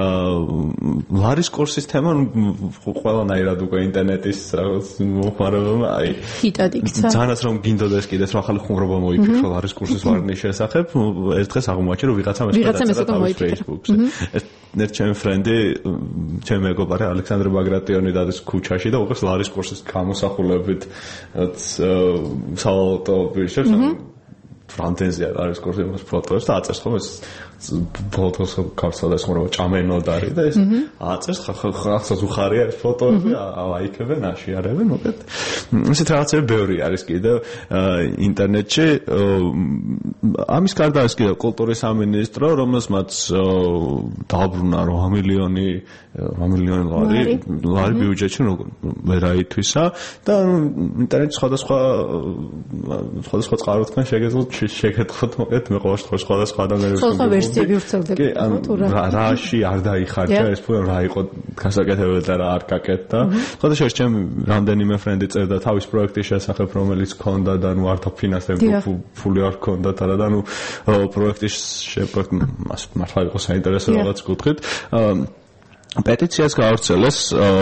ლარის კურსის თემა ყველანაირად უკვე ინტერნეტის რაღაც მოხმარებელმა აი ჰიტად იქცა. ძალიანაც რომ გინდოდეს კიდეც რომ ახალი ხუმრობა მოიფიქრო ლარის კურსის ვარდნის შესახებ, ეს დღეს აღმოაჩინა რომ ვიღაცამ ეს გადაწერა Facebook-ზე. ეს ჩემი ფრენდი, ჩემი მეგობარი ალექსანდრე ბაგრატიონი დადის ქუჩაში და უკვე ლარის კურსის გამოსახულებით სავალუტო ბიჭებს ფრანტენზია არის კურსი მას ფოტოებს და აწეს ხომ ეს ფოტოს კარსადეს ხომ ჭამენოდარი და ეს აწეს ხახსაც უხარია ეს ფოტოები აიკებენ აშიარებენ მოკლედ ესეთ რაღაცები ბევრი არის კიდევ ინტერნეტში ამის გარდა არის კიდევ კულტურის სამინისტრო რომელსაც დააბრუნა რვა მილიონი რვა მილიონი ლარი ლარი ბიუჯეტში ვერ აითვისა და ინტერნეტში სხვადასხვა სხვადასხვა წყაროთგან შეგეძლოთ შეგეთქვათ მოკლედ მე ყოველ შემთხვევაში სხვადასხვა ადამიანებს სხვა ვერსიები ვრცელდება თუ რა რაში არ დაიხარჯა ეს ფული რა იყო გასაკეთებელი და რა არ გაკეთდა სხვადასხვა ჩემ რამდენიმე ფრენდი წერდა თავის პროექტის შესახებ რომელიც ჰქონდა და ნუ არ დაფინანსებდა ფული არ ჰქონდათ არა და ნუ პროექტის შეპროექტ მართლა იყო საინტერესო რაღაც კუთხით პეტიციას გაავრცელეს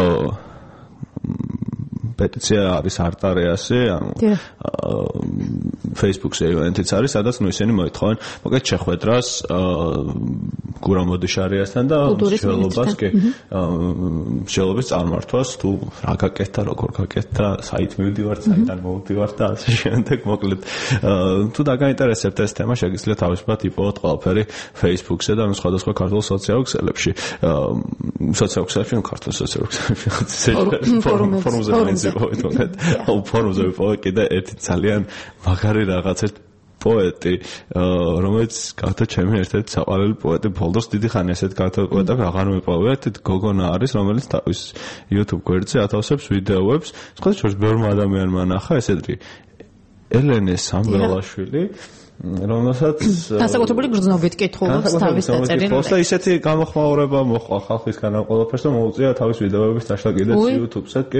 პეტიცია არის არტარეასი ანუ Facebook-ზე ევენტიც არის სადაც ნუ ისინი მოითხოვენ მოკლედ შეხვედრას გურამ მოდიშარიასთან და მსჯელობას კი მსჯელობის წარმართვას თუ რა გაკეთდა როგორ გაკეთდა საით მივდივართ საიდან მოვდივართ და ასე შემდეგ მოკლედ თუ დაგაინტერესებთ ეს თემა შეგიძლიათ თავისუფლად იპოვოთ ყველაფერი Facebook-ზე და სხვადასხვა ქართულ სოციალურ ქსელებში სოციალურ ქსელებში ნუ ქართულ სოციალურ ქსელებში ფორუმზე აუ ფორუმზე ვიპოვე კიდე ერთი ძალიან მაგარი რაღაცა პოეტი რომელიც გახდა ჩემი ერთ-ერთი საყვარელი პოეტი ბოლოს დიდი ხანი ესეთ გახდა პოეტი აღარ მიპოვე ერთი გოგონა არის რომელიც თავის YouTube გვერდზე ათავსებს ვიდეოებს სხვა შორს ბევრმა ადამიანმა ნახა ესეთი ელენე სამველაშვილი რომელსაც განსაკუთრებული გრძნობით კითხულობს თავის დაწერილ და ისეთი გამოხმაურება მოყვა ხალხისგან ამ ყველაფერს და მოუწია თავის ვიდეოების დაშლა კიდეც YouTube-ზე კი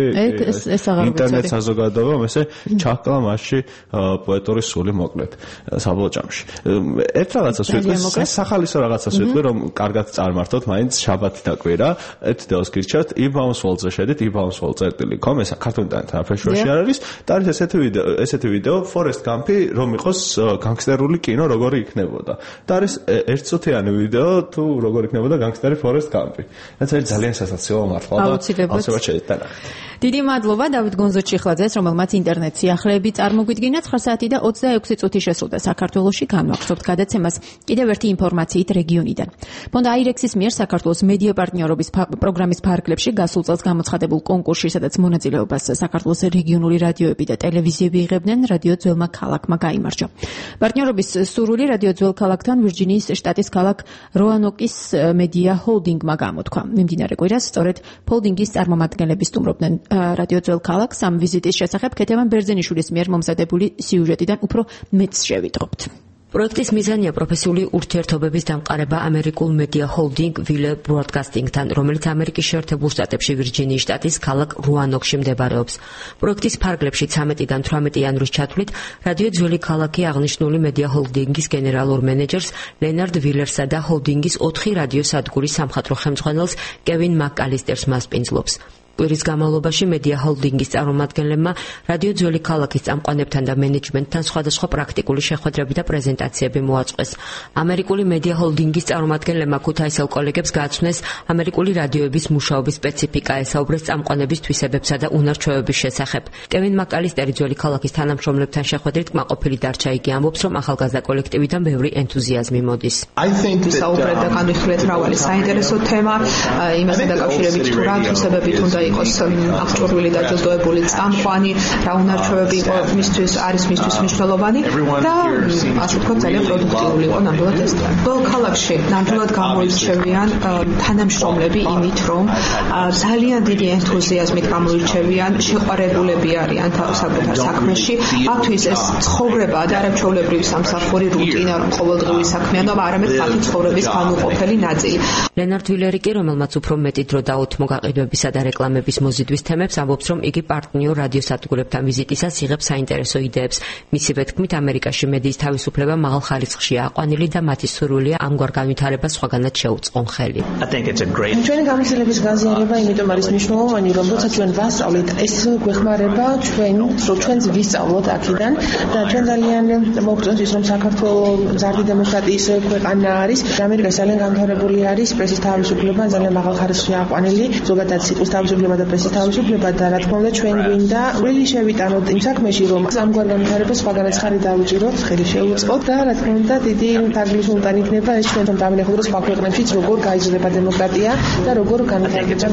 ინტერნეტ საზოგადოებამ ესე ჩაჰკლა მასში პოეტური სული მოკლედ საბლოჭამში ერთ რაღაცას ვიტყვი სახალისო რაღაცას ვიტყვი რომ კარგად წარმართოთ მაინც შაბათი და კვირა ერთ ვიდეოს გირჩევთ იბაუნსვოლზე შედით იბაუნსვოლ წერტილი კომ ეს ქართულ ინტერნეტ აფეშოში არ არის და არის ესეთი ვიდეო ესეთი ვიდეო Forest Gump-ი რომ იყოს განგსტერული კინო როგორი იქნებოდა და არის ერთწუთიანი ვიდეო თუ როგორი იქნებოდა განგსტერი Forest Gump-ი. რაც არის ძალიან სასაცილო მართლა და აუცილებლად შეიძლება. დიდი მადლობა დავით გონზო-ჩიხლაძეს, რომელმაც ინტერნეტ სიახლეები წარმოგვიდგინა ცხრა საათი და ოცდაექვსი წუთი შესრულდა საქართველოში. განვახსოვთ გადაცემას კიდევ ერთი ინფორმაციით რეგიონიდან. ფონდ აირექსის მიერ საქართველოს მედია პარტნიორობის პროგრამის ფარგლებში გასულ წელს გამოცხადებულ კონკურსში, სადაც მონაწილეობას საქართველოს რეგიონული რადიოები და ტელევიზიები იღებდნენ, რადიო ძველმა ქალაქმა გაიმარჯვა. პარტნიორობის სურვილი რადიო ძველ ქალაქთან ვირჯინიის შტატის ქალაქ როანოკის მედია ჰოლდინგმა გამოთქვა. მიმდინარე კვირას სწორედ ჰოლდინგის წარმომადგენლები სტუმრობდნენ რადიო ძველ ქალაქს ამ ვიზიტის შესახებ ქეთევან ბერძენიშვილის მიერ მომზადებული სიუჟეტიდან უფრო მეტს შევიტყობთ. პროექტის მიზანია პროფესიული ურთიერთობების დამყარება ამერიკულ მედია ჰოლდინგ ვილე ბროდკასტინგთან, რომელიც ამერიკის შეერთებულ შტატებში ვირჯინიის შტატის ქალაქ როანოკში მდებარეობს. პროექტის ფარგლებში ცამეტიდან თვრამეტი იანვრის ჩათვლით რადიო ძველი ქალაქი აღნიშნული მედია ჰოლდინგის გენერალურ მენეჯერს ლენარდ ვილერსა და ჰოლდინგის ოთხი რადიო სადგურის სამხატვრო ხელმძღვანელს კევინ მაკალისტერს მასპინძლობს. კვირის განმავლობაში მედია ჰოლდინგის წარმომადგენლებმა რადიო ძველი ქალაქის წამყვანებთან და მენეჯმენტთან სხვადასხვა პრაქტიკული შეხვედრები და პრეზენტაციები მოაწყვეს. ამერიკული მედია ჰოლდინგის წარმომადგენლებმა ქუთაისელ კოლეგებს გააცნეს ამერიკული რადიოების მუშაობის სპეციფიკა, ესაუბრეს წამყვანების თვისებებსა და უნარჩვევების შესახებ. კევინ მაკალისტერი ძველი ქალაქის თანამშრომლებთან შეხვედრით კმაყოფილი დარჩა. იგი ამბობს, რომ ახალგაზრდა კოლექტივიდან ბევრი ენთუზიაზმი მოდის. ვისაუბრეთ და განვიხილეთ მრავალი საინტერესო თემა, იმასთან დაკავშირებით თუ რა თვისებებით უნდა იყოს აღჭურვილი და ჯილდოებული წამყვანი, რა უნარჩვევები იყო მისთვის არის მისთვის მნიშვნელოვანი და ასე ვთქვათ ძალიან პროდუქტიული იყო ნამდვილად ეს დღე. ბოლო ქალაქში ნამდვილად გამოირჩევიან თანამშრომლები იმით, რომ ძალიან დიდი ენთუზიაზმით გამოირჩევიან, შეყვარებულები არიან საკუთარ საქმეში. მათთვის ეს ცხოვრება და არამჩვეულებრივი სამსახური რუტინა, რომ ყოველდღიური საქმიანობა, არამედ მათი ცხოვრების განუყოფელი ნაწილი. ლენარდ ვილერი კი, რომელმაც უფრო მეტი დრო დაუთმო გაყიდვებისა და რეკლამების მოზიდვის თემებს, ამბობს, რომ იგი პარტნიორ რადიოსადგურებთან ვიზიტისას იღებს საინტერესო იდეებს. მისივე თქმით, ამერიკაში მედიის თავისუფლება მაღალ ხარისხშია აყვანილი და მათი სურვილია ამგვარ განვითარებას სხვაგანაც შეუწყონ ხელი. ჩვენი გამოცდილების გაზიარება იმიტომ არის მნიშვნელოვანი, რომ როცა ჩვენ ვასწავლით, ეს გვეხმარება ჩვენ, რომ ჩვენც ვისწავლოთ აქედან და ჩვენ ძალიან მოგწონს ის, რომ საქართველოს მზარდი დემოკრატიის ქვეყანა არის. ამერიკაში ძალიან განვითარებული არის პრესის თავისუფლება, ძალიან მაღალ ხარისხშია აყვანილი, ზოგადად სიტყვის თავისუფლება განმარტება და პრესის თავისუფლება და რა თქმა უნდა ჩვენ გვინდა really შევიტანოთ იმ საქმეში რომ ამგვარ განვითარებას სხვაგანაც ხარი დავუჭიროთ, ხელი შევუწყოთ და რა თქმა უნდა დიდი თარგმნის მომტანი იქნება ეს ჩვენ რომ დავინახოთ რომ სხვა ქვეყნებშიც როგორ გაიზრდება დემოკრატია და როგორ განვითარდება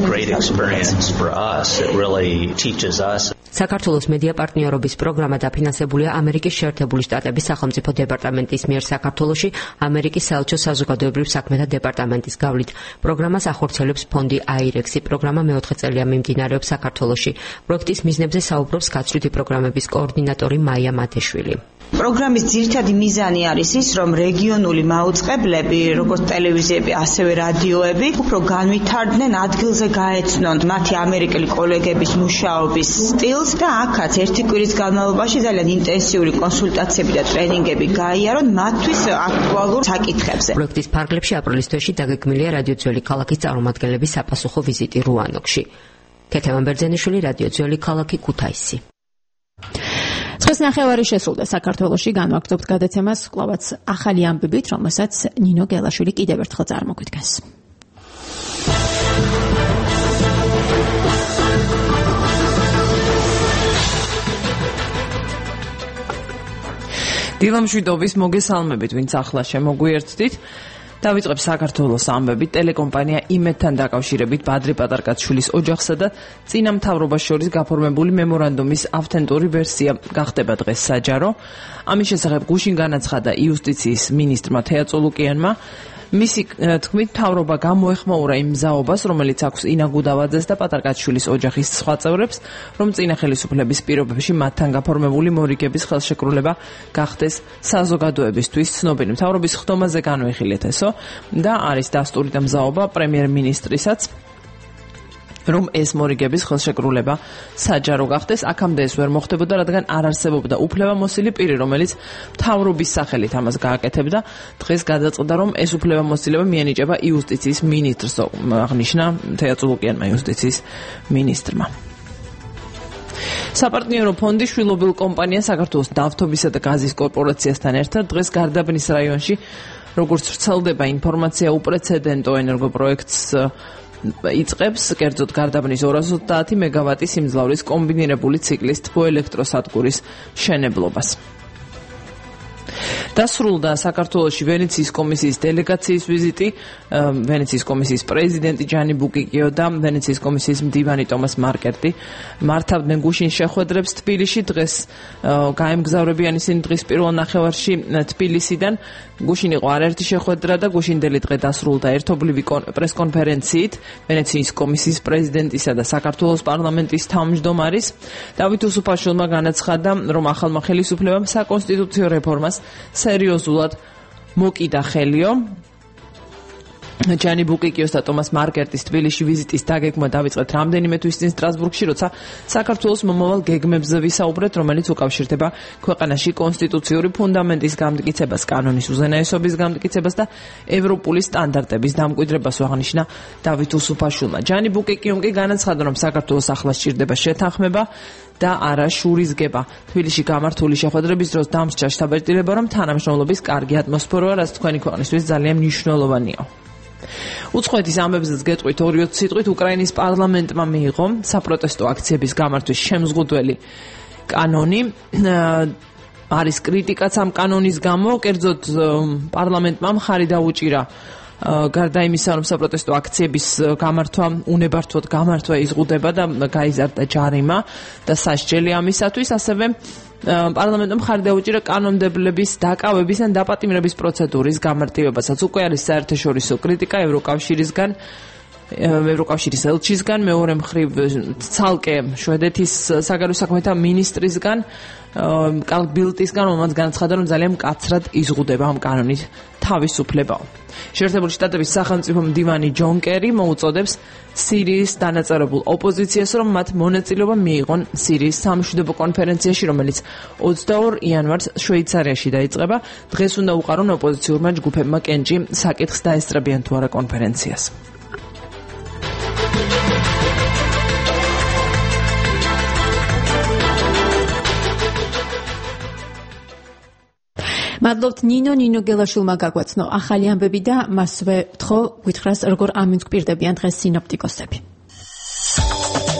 საქართველოს მედია პარტნიორობის პროგრამა დაფინანსებულია ამერიკის შეერთებული შტატების სახელმწიფო დეპარტამენტის მიერ საქართველოში ამერიკის საელჩო საზოგადოებრივ საქმეთა დეპარტამენტის გავლით. პროგრამას ახორციელებს ფონდი აირექსი. პროგრამა მეოთხე წელია მიმდინარეობს საქართველოში. პროექტის მიზნებზე საუბრობს გაცვლითი პროგრამების კოორდინატორი მაია მათეშვილი. პროგრამის ძირითადი მიზანი არის ის, რომ რეგიონული მაუწყებლები, როგორც ტელევიზიები, ასევე რადიოები, უფრო განვითარდნენ, ადგილზე გაეცნონ მათი ამერიკელი კოლეგების მუშაობის სტილს და აქაც ერთი კვირის განმავლობაში ძალიან ინტენსიური კონსულტაციები და ტრენინგები გაიარონ მათთვის აქტუალურ საკითხებზე. პროექტის ფარგლებში აპრილის თვეში დაგეგმილია რადიო ძველი ქალაქის წარმომადგენლების საპასუხო ვიზიტი რუანოკში. ქეთევან ბერძენიშვილი, რადიო ძველი ქალაქი, ქუთაისი. დღეს ნახევარი შესრულდა საქართველოში, განვაგრძობთ გადაცემას კვლავაც ახალი ამბებით, რომელსაც ნინო გელაშვილი კიდევ ერთხელ წარმოგვიდგენს. დილამშვიდობის მოგესალმებით, ვინც ახლა შემოგვიერთდით. დავიწყებ საქართველოს ამბებით. ტელეკომპანია იმედთან დაკავშირებით ბადრი პატარკაცშვილის ოჯახსა და წინა მთავრობას შორის გაფორმებული მემორანდუმის ავთენტური ვერსია გახდება დღეს საჯარო. ამის შესახებ გუშინ განაცხადა იუსტიციის მინისტრმა თეა წოლუკიანმა. მისი თქმით, მთავრობა გამოეხმაურა იმ მზაობას, რომელიც აქვს ინა გუდავაძეს და პატარკაცშვილის ოჯახის სხვა წევრებს, რომ წინა ხელისუფლების პირობებში მათთან გაფორმებული მორიგების ხელშეკრულება გახდეს საზოგადოებისთვის ცნობილი. მთავრობის ხდომაზე განვიხილეთ ესო და არის დასტური და მზაობა პრემიერ-მინისტრისაც, რომ ეს მორიგების ხელშეკრულება საჯარო გახდეს. აქამდე ეს ვერ მოხდებოდა, რადგან არ არსებობდა უფლებამოსილი პირი, რომელიც მთავრობის სახელით ამას გააკეთებდა. დღეს გადაწყდა, რომ ეს უფლებამოსილება მიენიჭება იუსტიციის მინისტრს, აღნიშნა თეა წულუკიანმა იუსტიციის მინისტრმა. საპარტნიორო ფონდი შვილობილ კომპანია საქართველოს ნავთობისა და გაზის კორპორაციასთან ერთად დღეს გარდაბნის რაიონში, როგორც ვრცელდება ინფორმაცია, უპრეცედენტო ენერგოპროექტს იწყებს, კერძოდ გარდაბნის ორას ოცდაათი მეგავატის სიმძლავრის კომბინირებული ციკლის თბოელექტროსადგურის მშენებლობას. დასრულდა საქართველოში ვენეციის კომისიის დელეგაციის ვიზიტი. ვენეციის კომისიის პრეზიდენტი ჯანი ბუკიკიო და ვენეციის კომისიის მდივანი ტომას მარკერტი მართავდნენ გუშინ შეხვედრებს თბილისში. დღეს გაემგზავრებიან ისინი დღის პირველ ნახევარში თბილისიდან. გუშინ იყო არაერთი შეხვედრა და გუშინდელი დღე დასრულდა ერთობლივი პრესკონფერენციით ვენეციის კომისიის პრეზიდენტისა და საქართველოს პარლამენტის თავმჯდომარის. დავით უსუფაშვილმა განაცხადა, რომ ახალმა ხელისუფლებამ საკონსტიტუციო რეფორმას სერიოზულად მოკიდა ხელიო. ჯანი ბუკიკიოს და ტომას მარკერტის თბილისში ვიზიტის დაგეგმვა დავიწყეთ რამდენიმე თვის წინ სტრასბურგში, როცა საქართველოს მომავალ გეგმებზე ვისაუბრეთ, რომელიც უკავშირდება ქვეყანაში კონსტიტუციური ფუნდამენტის გამტკიცებას, კანონის უზენაესობის გამტკიცებას და ევროპული სტანდარტების დამკვიდრებას, აღნიშნა დავით უსუფაშვილმა. ჯანი ბუკიკიომ კი განაცხადა, რომ საქართველოს ახლა სჭირდება შეთანხმება და არა შურისგება. თბილისში გამართული შეხვედრების დროს დამსჯა შთაბეჭდილება, რომ თანამშრომლობის კარგი ატმოსფეროა, რაც თქვენი ქვეყნისთვის ძალიან მნიშვნელოვანია. უცხოეთის ამბებზეც გეტყვით ორი ოცი სიტყვით, უკრაინის პარლამენტმა მიიღო საპროტესტო აქციების გამართვის შემზღუდველი კანონი. არის კრიტიკაც ამ კანონის გამო, კერძოდ პარლამენტმა მხარი დაუჭირა გარდა იმისა, რომ საპროტესტო აქციების გამართვა, უნებართვოდ გამართვა იზღუდება და გაიზარდა ჯარიმა და სასჯელი ამისათვის, ასევე პარლამენტმა მხარი დაუჭირა კანონმდებლების დაკავების ან დაპატიმრების პროცედურის გამარტივებასაც. უკვე არის საერთაშორისო კრიტიკა ევროკავშირისგან, ევროკავშირის ელჩისგან, მეორე მხრივ ცალკე შვედეთის საგარეო საქმეთა მინისტრისგან, კალ ბილტისგან, რომელმაც განაცხადა, რომ ძალიან მკაცრად იზღუდება ამ კანონის თავისუფლება. შეერთებული შტატების სახელმწიფო მდივანი ჯონ კერი მოუწოდებს სირიის დანაწევრებულ ოპოზიციას, რომ მათ მონაწილეობა მიიღონ სირიის სამშვიდობო კონფერენციაში, რომელიც ოცდაორ იანვარს შვეიცარიაში დაიწყება. დღეს უნდა უყარონ ოპოზიციურმა ჯგუფებმა კენჭი საკითხს დაესწრებიან თუ არა კონფერენციას. მადლობთ ნინო ნინო გელაშვილმა გაგვაცნო ახალი ამბები და მასვე ვთხოვ გითხრას როგორ ამინსკ პირდებიან დღეს სინოპტიკოსები.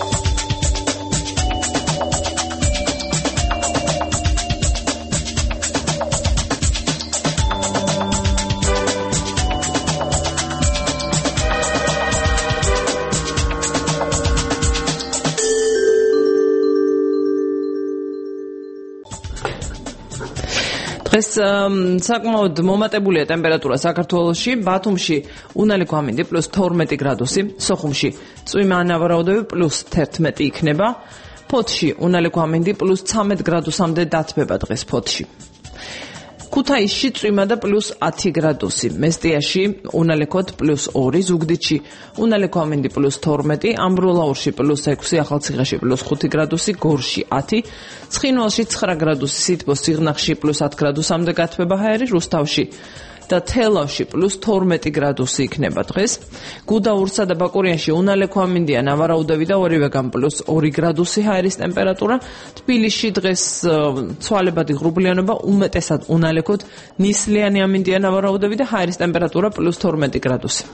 დღეს საკმაოდ მომატებულია ტემპერატურა საქართველოში, ბათუმში უნალი გვამინდი პლუს თორმეტი გრადუსი, სოხუმში წვიმა ანავარაუდები პლუს თერთმეტი იქნება, ფოთში უნალი გვამინდი პლუს ცამეტ გრადუსამდე დათბება დღეს ფოთში. ქუთაისში წვიმა და პლუს ათი გრადუსი, მესტიაში უნალექოთ პლუს ორი, ზუგდიდში უნალექო ამინდი პლუს თორმეტი, ამბროლაურში პლუს ექვსი, ახალციხეში პლუს ხუთი გრადუსი, გორში ათი, ცხინვალში ცხრა გრადუსი, სითბოს სიღნაღში პლუს ათი გრადუსამდე გათბება ჰაერი, რუსთავში და თელავში პლუს თორმეტი გრადუსი იქნება დღეს. გუდაურსა და ბაკურიანში უნალექო ამინდია ნავარაუდები და ორივეგან პლუს ორი გრადუსი ჰაერის ტემპერატურა. თბილისში დღეს ცვალებადი ღრუბლიანობა, უმეტესად უნალექოთ ნისლიანი ამინდია ნავარაუდები და ჰაერის ტემპერატურა პლუს თორმეტი გრადუსი.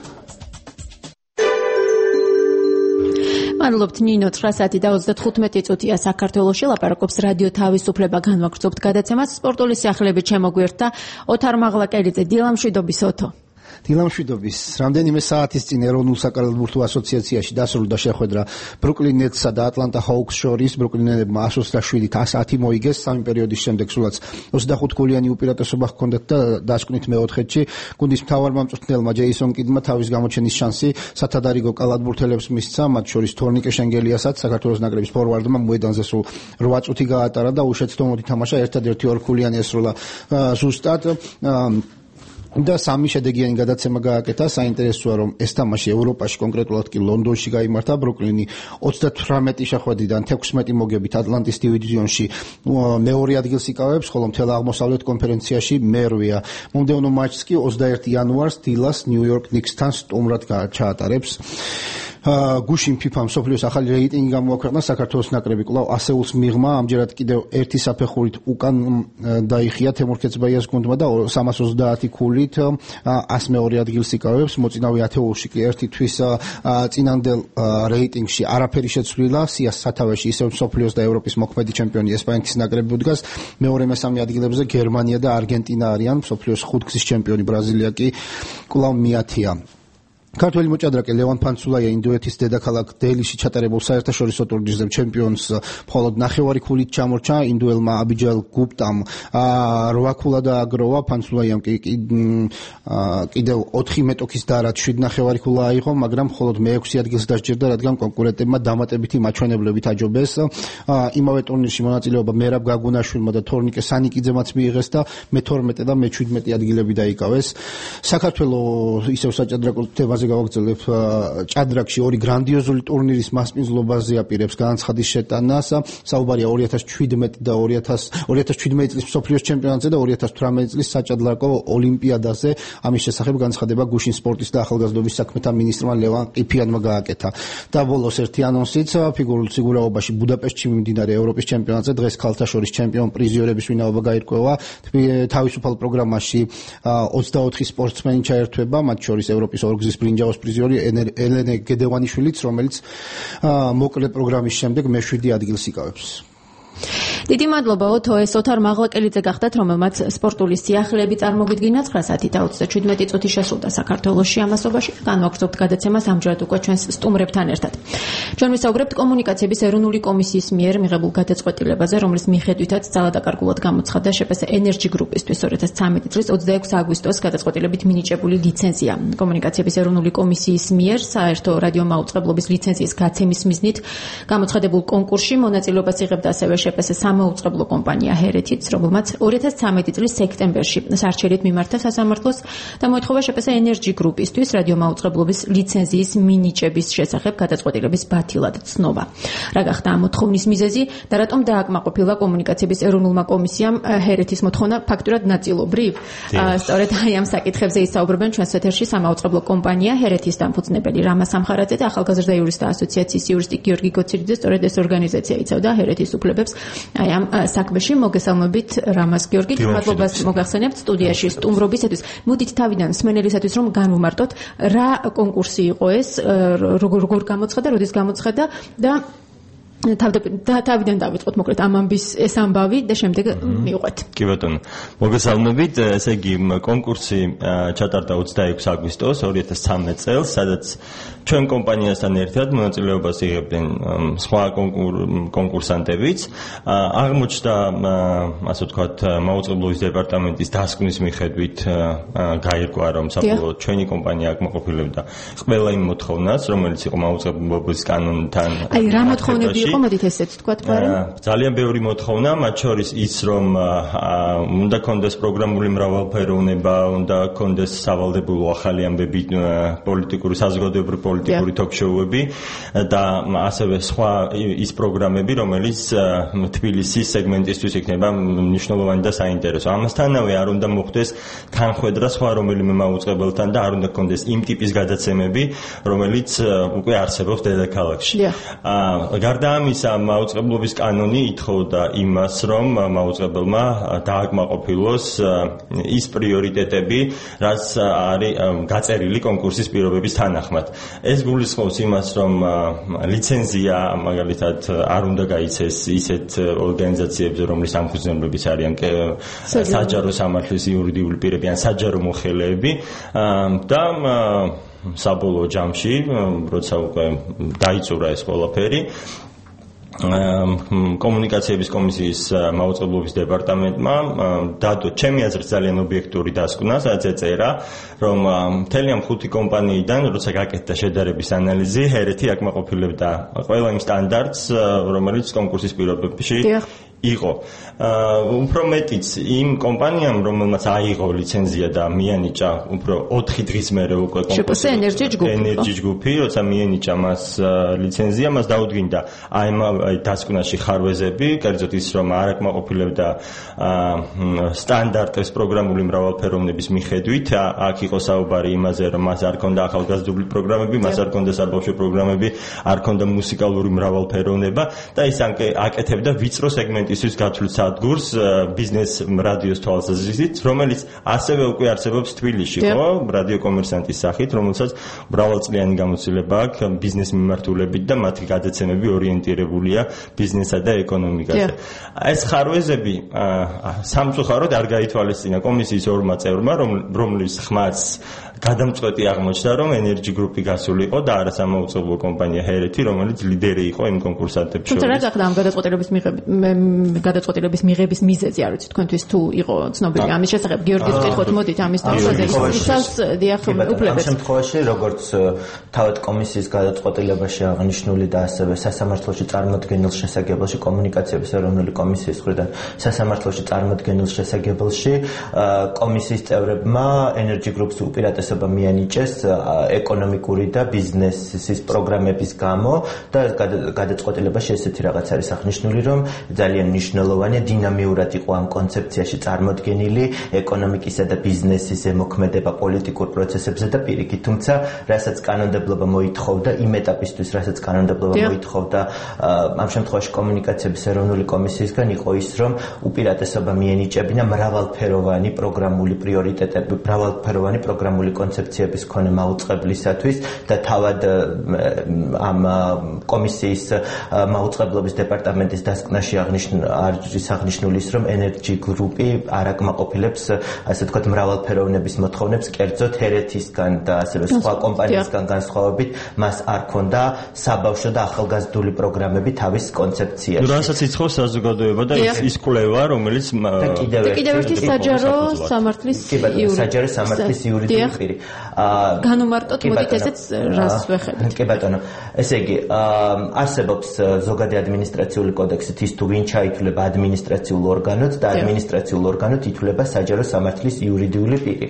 მადლობთ ნინო, ცხრა საათი და ოცდათხუთმეტი წუთია საქართველოში, ლაპარაკობს რადიო თავისუფლება, განვაგრძობთ გადაცემას. სპორტული სიახლეებით შემოგვიერთდა ოთარ მაღლაკელიძე. დილამშვიდობის ოთო. დილამშვიდობის. რამდენიმე საათის წინ ეროვნულ საკალათბურთო ასოციაციაში დასრულდა შეხვედრა ბრუკლინ ნეტსა და ატლანტა ჰოუქს შორის. ბრუკლინელებმა ასი ოცდაშვიდ ათი მოიგეს. სამი პერიოდის შემდეგ სულაც ოცდახუთ გოლიანი უპირატესობა ჰქონდათ და დასკვნით მეოთხედში. გუნდის მთავარმა მწვრთნელმა ჯეისონ კიდმა თავის გამოჩენის შანსი სათადარიგო კალათბურთელებს მისცა, მათ შორის თორნიკე შენგელიასაც. საქართველოს ნაკრების ფორვარდმა მოედანზე სულ რვა წუთი გაატარა და უშეცდომოდ ითამაშა, ერთადერთი ორქულიანი ესროლა ზუსტად. და სამი შედეგიანი გადაცემა გააკეთა. საინტერესოა, რომ ეს თამაში ევროპაში, კონკრეტულად კი ლონდონში გაიმართა. ბრუკლინი ოცდათვრამეტი შეხვედრიდან თექვსმეტი მოგებით ატლანტის დივიზიონში მეორე ადგილს იკავებს, ხოლო მთელ აღმოსავლეთ კონფერენციაში მერვეა. მომდევნო მატჩს კი ოცდაერთი იანვარს დილას ნიუ-იორკ ნიქსთან სტუმრად ჩაატარებს. გუშინ ფიფამ მსოფლიოს ახალი რეიტინგი გამოაქვეყნა. საქართველოს ნაკრები კვლავ ასეულს მიღმა, ამჯერად კიდევ ერთი საფეხურით უკან დაიხია თემურ ქეცბაიას გუნდმა და სამას ოცდაათი ქულით ას მეორე ადგილს იკავებს. მოწინავე ათეულში კი ერთი თვის წინანდელ რეიტინგში არაფერი შეცვლილა. სიას სათავეში ისევ მსოფლიოს და ევროპის მოქმედი ჩემპიონი ესპანეთის ნაკრები უდგას. მეორე მესამე ადგილებზე გერმანია და არგენტინა არიან. მსოფლიოს ხუთგზის ჩემპიონი ბრაზილია კი კვლავ მეათეა. ქართველი მოჭადრაკე ლევან ფანცულაია ინდოეთის დედაქალაქ დელიში ჩატარებულ საერთაშორისო ტურნირზე ჩემპიონს მხოლოდ ნახევარი ქულით ჩამორჩა. ინდოელმა აბიჯალ გუპტამ რვა ქულა დააგროვა. ფანცულაიამ კიდევ ოთხი მეტოქის დარად შვიდ ნახევარი ქულა აიღო, მაგრამ მხოლოდ მეექვსე ადგილს დასჯერდა, რადგან კონკურენტებმა დამატებითი მაჩვენებლებით აჯობეს. იმავე ტურნირში მონაწილეობა მერაბ გაგუნაშვილმა და თორნიკე სანიკიძემაც მიიღეს და მეთორმეტე და მეჩვიდმეტე ადგილები დაიკავეს. საქართველოს ისევ საჭადრაკო თემაზე გავაგრძელებ. ჭადრაკში ორი გრანდიოზული ტურნირის მასპინძლობაზე აპირებს განაცხადის შეტანას. საუბარია ორი ათას შვიდმეტი და ორი ათას შვიდმეტი წლის მსოფლიოს ჩემპიონატზე და ორი ათას თვრამეტი წლის საჭადრაკო ოლიმპიადაზე. ამის შესახებ განცხადება გუშინ სპორტის და ახალგაზრდობის საქმეთა მინისტრმა ლევან ყიფიანმა გააკეთა. და ბოლოს ერთი ანონსიც, ფიგურულ სიგურაობაში ბუდაპეშტში მიმდინარე ევროპის ჩემპიონატზე დღეს ქალთა შორის ჩემპიონ პრიზიორების ვინაობა გაირკვევა. თავისუფალ პროგრამაში ოცდაოთხი სპორტსმენი ჩაერთვება, მათ შორის ევროპის ორგზის ბრინჯაოს პრიზიორი ელენე გედევანიშვილიც, რომელიც მოკლე პროგრამის შემდეგ მეშვიდე ადგილს იკავებს. დიდი მადლობა ოთო, ეს ოთარ მაღლაკელიძე გახდათ, რომელმაც სპორტული სიახლეები წარმოგიდგინა. ცხრა საათი და ოცდაშვიდმეტი წუთი შესრულდა საქართველოში ამასობაში. განვაგრძობთ გადაცემას ამჯერად უკვე ჩვენს სტუმრებთან ერთად. ჩვენ ვისაუბრებთ კომუნიკაციების ეროვნული კომისიის მიერ მიღებულ გადაწყვეტილებაზე, რომლის მიხედვითაც ძალადაკარგულად გამოცხადდა შეპეს ენერჯი გრუპისთვის ორი ათას ცხრამეტი წლის ოცდაექვსი აგვისტოს გადაწყვეტილებით მინიჭებული ლიცენზია. კომუნიკაციების ეროვნული კომისიის მიერ საერთო რადიომაუწყებლობის ლიცენზიის გაცემის მიზნით გამოცხადებულ კონკურსში მონაწილეობას იღებდა ასევე შეპეს სამაუწყებლო კომპანია ჰერეთიც, რომელმაც ორი ათას ცხრამეტი წლის სექტემბერში სარჩელით მიმართა სასამართლოს და მოითხოვა შეპეს ენერჯი გრუპისთვის რადიომაუწყებლობის ლიცენზიის მინიჭების შესახებ გადაწყვეტილების ბათილად ცნობა. რა გახდა ამ მოთხოვნის მიზეზი და რატომ დააკმაყოფილა კომუნიკაციების ეროვნულმა კომისიამ ჰერეთის მოთხოვნა ფაქტურად ნაწილობრივ? სწორედ აი ამ საკითხებზე ისაუბრებენ ჩვენს ეთერში სამაუწყებლო კომპანია ჰერეთის დამფუძნებელი რამა სამხარაძე და ახალგაზრდა იურისტთა ასოციაციის იურისტი გიორგი გოცირიძე. სწორედ ეს ორგანიზაცია იცავდა ჰერეთის უფლებებს აი ამ საქმეში. მოგესალმებით რამას გიორგი, მადლობას მოგახსენებთ სტუდიაში სტუმრობისათვის. მოდით თავიდან მსმენელისათვის რომ განვმარტოთ, რა კონკურსი იყო ეს, როგორ გამოცხადა, როდის გამოცხადა და თავიდან დავიწყოთ მოკლედ ამ ამბის ეს ამბავი და შემდეგ მივყვეთ. კი ბატონო. მოგესალმებით. ესე იგი კონკურსი ჩატარდა ოცდაექვსი აგვისტოს ორი ათას ცხრამეტ წელს, სადაც ჩვენ კომპანიასთან ერთად მონაწილეობას იღებდნენ სხვა კონკურსანტებიც. აღმოჩნდა, ასე ვთქვათ, მაუწყებლობის დეპარტამენტის დასკვნის მიხედვით გაირკვა, რომ საბოლოოდ ჩვენი კომპანია აკმაყოფილებდა ყველა იმ მოთხოვნას, რომელიც იყო მაუწყებლობის კანონთან. აი, რა მოთხოვნები იყო, მოდით ესეც ვთქვათ, პარე? ძალიან ბევრი მოთხოვნა, მათ შორის ის, რომ უნდა კონდეს პროგრამული მრავალფეროვნება, უნდა კონდეს სავალდებულო ახალი ამბები, პოლიტიკური საზოგადოებრივი პოლიტიკური ток-შოუები და ასევე სხვა ის პროგრამები, რომელიც თბილისის სეგმენტისთვის იქნება მნიშვნელოვანი და საინტერესო. ამასთანავე არ უნდა მოხდეს თანხwebdriver სხვა რომელიმე მაუწყებელთან და არ უნდა კონდეს იმ ტიპის გადაცემები, რომელიც უკვე არსებობს დედაქალაქში. გარდა ამისა, მაუწყებლობის კანონი ითხოვდა იმას, რომ მაუწყებელმა დააკმაყოფილოს ის პრიორიტეტები, რაც არის გაწერილი კონკურსის პირობების თანახმად. ეს გულისხმობს იმას, რომ ლიცენზია მაგალითად არ უნდა გაიცეს ისეთ ორგანიზაციებზე, რომლის ამხუზნებლების არიან საჯარო სამართლის იურიდიული პირები ან საჯარო მოხელეები და საბოლოო ჯამში, როცა უკვე დაიწურა ეს ყველაფერი, კომუნიკაციების კომისიის მაუწყებლობის დეპარტამენტმა დადო ჩემი აზრით ძალიან ობიექტური დასკვნა, სადაც ეწერა, რომ მთელი ამ ხუთი კომპანიიდან, როცა გაკეთდა შედარების ანალიზი, ჰერეთი აკმაყოფილებდა ყველა იმ სტანდარტს, რომელიც კონკურსის პირობებში იყო. უფრო მეტიც იმ კომპანიამ, რომელმაც აიღო ლიცენზია და მიენიჭა უფრო ოთხი დღის მერე უკვე კონკურსი ენერჯი ჯგუფი, როცა მიენიჭა მას ლიცენზია, მას დაუდგინდა აი ამ დასკვნაში ხარვეზები, კერძოდ ის, რომ არ აკმაყოფილებდა სტანდარტებს პროგრამული მრავალფეროვნების მიხედვით. აქ იყო საუბარი იმაზე, რომ მას არ ჰქონდა ახალგაზრდული პროგრამები, მას არ ჰქონდა საბავშვო პროგრამები, არ ჰქონდა მუსიკალური მრავალფეროვნება და ის აკეთებდა ვიწრო სეგმენტ ისის გათვლით სადგურს ბიზნეს რადიოს თვალსაზრისით, რომელიც ასევე უკვე არსებობს თბილისში, ხო? რადიო კომერსანტის სახით, რომელსაც მრავალწლიანი გამოცდილება აქვს ბიზნეს მიმართულებით და მათი გადაცემები ორიენტირებულია ბიზნესსა და ეკონომიკაზე. ეს ხარვეზები სამწუხაროდ არ გაითვალისწინა კომისიის ორმა წევრმა, რომლის ხმაც გადამწყვეტი აღმოჩნდა, რომ ენერჯი გრუპი გასულიყო და არა სამაუწყებლო კომპანია ჰერეთი, რომელიც ლიდერი იყო იმ კონკურსანტებს შორის. თუმცა რა გახდა ამ გადაწყვეტილების მიღების გადაწყვეტილების მიღების მიზეზი, არ ვიცი თქვენთვის თუ იყო ცნობილი ამის შესახებ, გიორგის ვკითხოთ, მოდით ამის თავზე ისავს დიახ უფლებას. ამ შემთხვევაში, როგორც თავად კომისიის გადაწყვეტილებაში აღნიშნული და ასევე სასამართლოში წარმოდგენილ შესაძლებელში კომუნიკაციების ეროვნული კომისიის მხრიდან სასამართლოში წარმოდგენილ შესაძლებელში კომისიის წევრებმა ენერჯი გრუპს უპირატესობა მიანიჭეს ეკონომიკური და ბიზნესის პროგრამების გამო და გადაწყვეტილებაში ესეთი რაღაც არის აღნიშნული, რომ ძალიან მნიშვნელოვანია დინამიურად იყო ამ კონცეფციაში წარმოდგენილი ეკონომიკისა და ბიზნესის ზემოქმედება პოლიტიკურ პროცესებზე და პირიქით, თუმცა რასაც კანონმდებლობა მოითხოვდა იმ ეტაპისთვის, რასაც კანონმდებლობა მოითხოვდა ამ შემთხვევაში კომუნიკაციების ეროვნული კომისიისგან იყო ის, რომ უპირატესობა მიენიჭებინა მრავალფეროვანი პროგრამული პრიორიტეტები, მრავალფეროვანი პროგრამული კონცეფციების მქონე მაუწყებლისათვის და თავად ამ კომისიის მაუწყებლობის დეპარტამენტის დასკვნაში არის აღნიშნული ის, რომ ენერჯი გრუპი არ აკმაყოფილებს, ასე ვთქვათ, მრავალფეროვნების მოთხოვნებს, კერძოდ ჰერეთისგან და ასევე სხვა კომპანიისგან განსხვავებით, მას არ ქონდა საბავშვო და ახალგაზრდული პროგრამები თავის კონცეფციაში. რასაც იცხოვს საზოგადოება და ის კვლევა, რომელიც კიდევ ერთი საჯარო სამართლის იურიდიული საჯარო სამართლის იურიდიული პირი. განუმარტოთ, მოდით ესეც რას ვეხედოთ. კი ბატონო, ესე იგი, არსებობს ზოგადი ადმინისტრაციული კოდექსით ის თუ ვინ ჩაითვლება ადმინისტრაციულ ორგანოც და ადმინისტრაციულ ორგანოთ ითვლება საჯარო სამართლის იურიდიული პირი.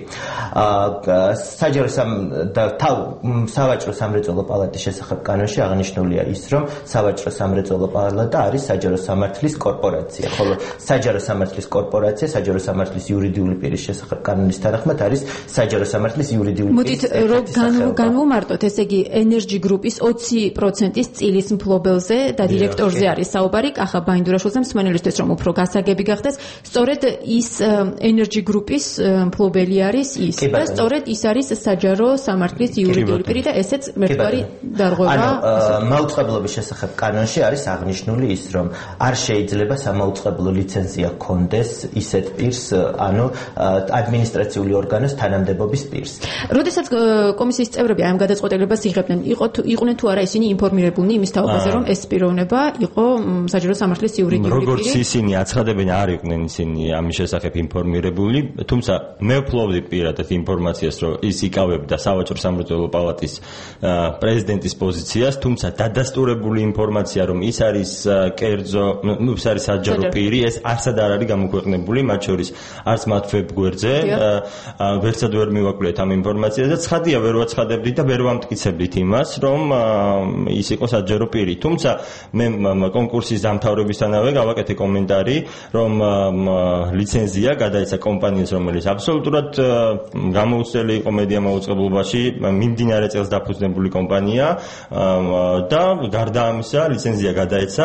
საჯარო და თავ სავაჭრო სამრეწველო პალატის შესახებ კანონში აღნიშნულია ის, რომ სავაჭრო სამრეწველო პალატა არის საჯარო სამართლის კორპორაცია, ხოლო საჯარო სამართლის კორპორაცია საჯარო სამართლის იურიდიული პირის შესახებ კანონის თანახმად არის საჯარო სამართლის იურიდიული პირის. მოდით რომ განვუმარტოთ, ესე იგი ენერჯი გრუპის ოცი პროცენტის წილის მფლობელზე და დირექტორზე არის საუბარი, კახა ბაინდურაშვილზე, მსმენელისთვის რომ უფრო გასაგები გახდეს, სწორედ ის Energy Group-ის მფლობელი არის ის და სწორედ ის არის საჯარო სამართლის იურიდიული პირი და ესეც მერკვარი დარღვევა. ანუ მაუწყებლობის შესახებ კანონში არის აღნიშნული ის, რომ არ შეიძლება სამაუწყებლო ლიცენზია ჰქონდეს ისეთ პირს, ანუ ადმინისტრაციული ორგანოს თანამდებობის პირს. როდესაც კომისიის წევრები ამ გადაწყვეტილებას იღებდნენ, იყვნენ თუ არა ისინი ინფორმირებულნი იმის თაობაზე, რომ ეს პიროვნება იყო საჯარო სამართლის იურიდიული პირი? როგორც ისინი აცხადებენ, არ იყვნენ ისინი ამის შესახებ ინფორმირებული, თუმცა მე ვფლობდი პირადად ინფორმაციას, რომ ის იკავებდა სავაჭრო სამრეწველო პალატის პრეზიდენტის პოზიციას, თუმცა დადასტურებული ინფორმაცია, რომ ის არის კერძო, ნუ ის არის საჯარო პირი, ეს არსად არ არის გამოქვეყნებული, მათ შორის არც მათ ვებგვერდზე, ვერცად ვერ მივაკვლიეთ ამ ინფორმაციაზე. ცხადია, ვერ ვაცხადებდით და ვერ ვამტკიცებდით იმას, რომ ის იყო საჯარო პირი. თუმცა მე კონკურსის დამთავრებისთანავე გავაკეთე კომენტარი, რომ ლიცენზია გადაეცა კომპანიას, რომელიც აბსოლუტურად გამოუცდელი იყო მედია მაუწყებლობაში, მიმდინარე წელს დაფუძნებული კომპანია და გარდა ამისა ლიცენზია გადაეცა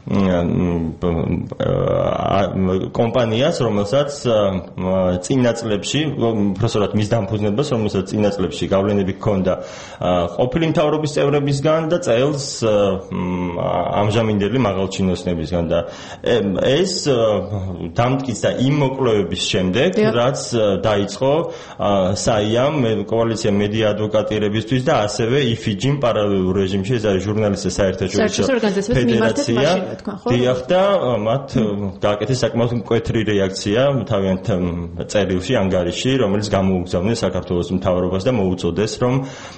კომპანიას, რომელსაც წინა წლებში, უბრალოდ მის დამფუძნებას, რომელსაც წინა წლებში გავლენები ჰქონდა ყოფილი მთავრობის წევრებისგან და წელს ამჟამინდელი მაღალჩინოსნებისგან და ეს დამტკიცა იმ მოკვლევების შემდეგ, რაც დაიწყო საიამ კოალიცია მედია ადვოკატირებისთვის და ასევე იფიჯიმ პარალელურ რეჟიმში, ეს არის ჟურნალისტთა საერთაშორისო ფედერაცია. დიახ და მათ გააკეთეს საკმაოდ მკვეთრი რეაქცია თავიანთ წერილში ანგარიში, რომელიც გამოუგზავნეს საქართველოს მთავრობას და მოუწოდეს, რომ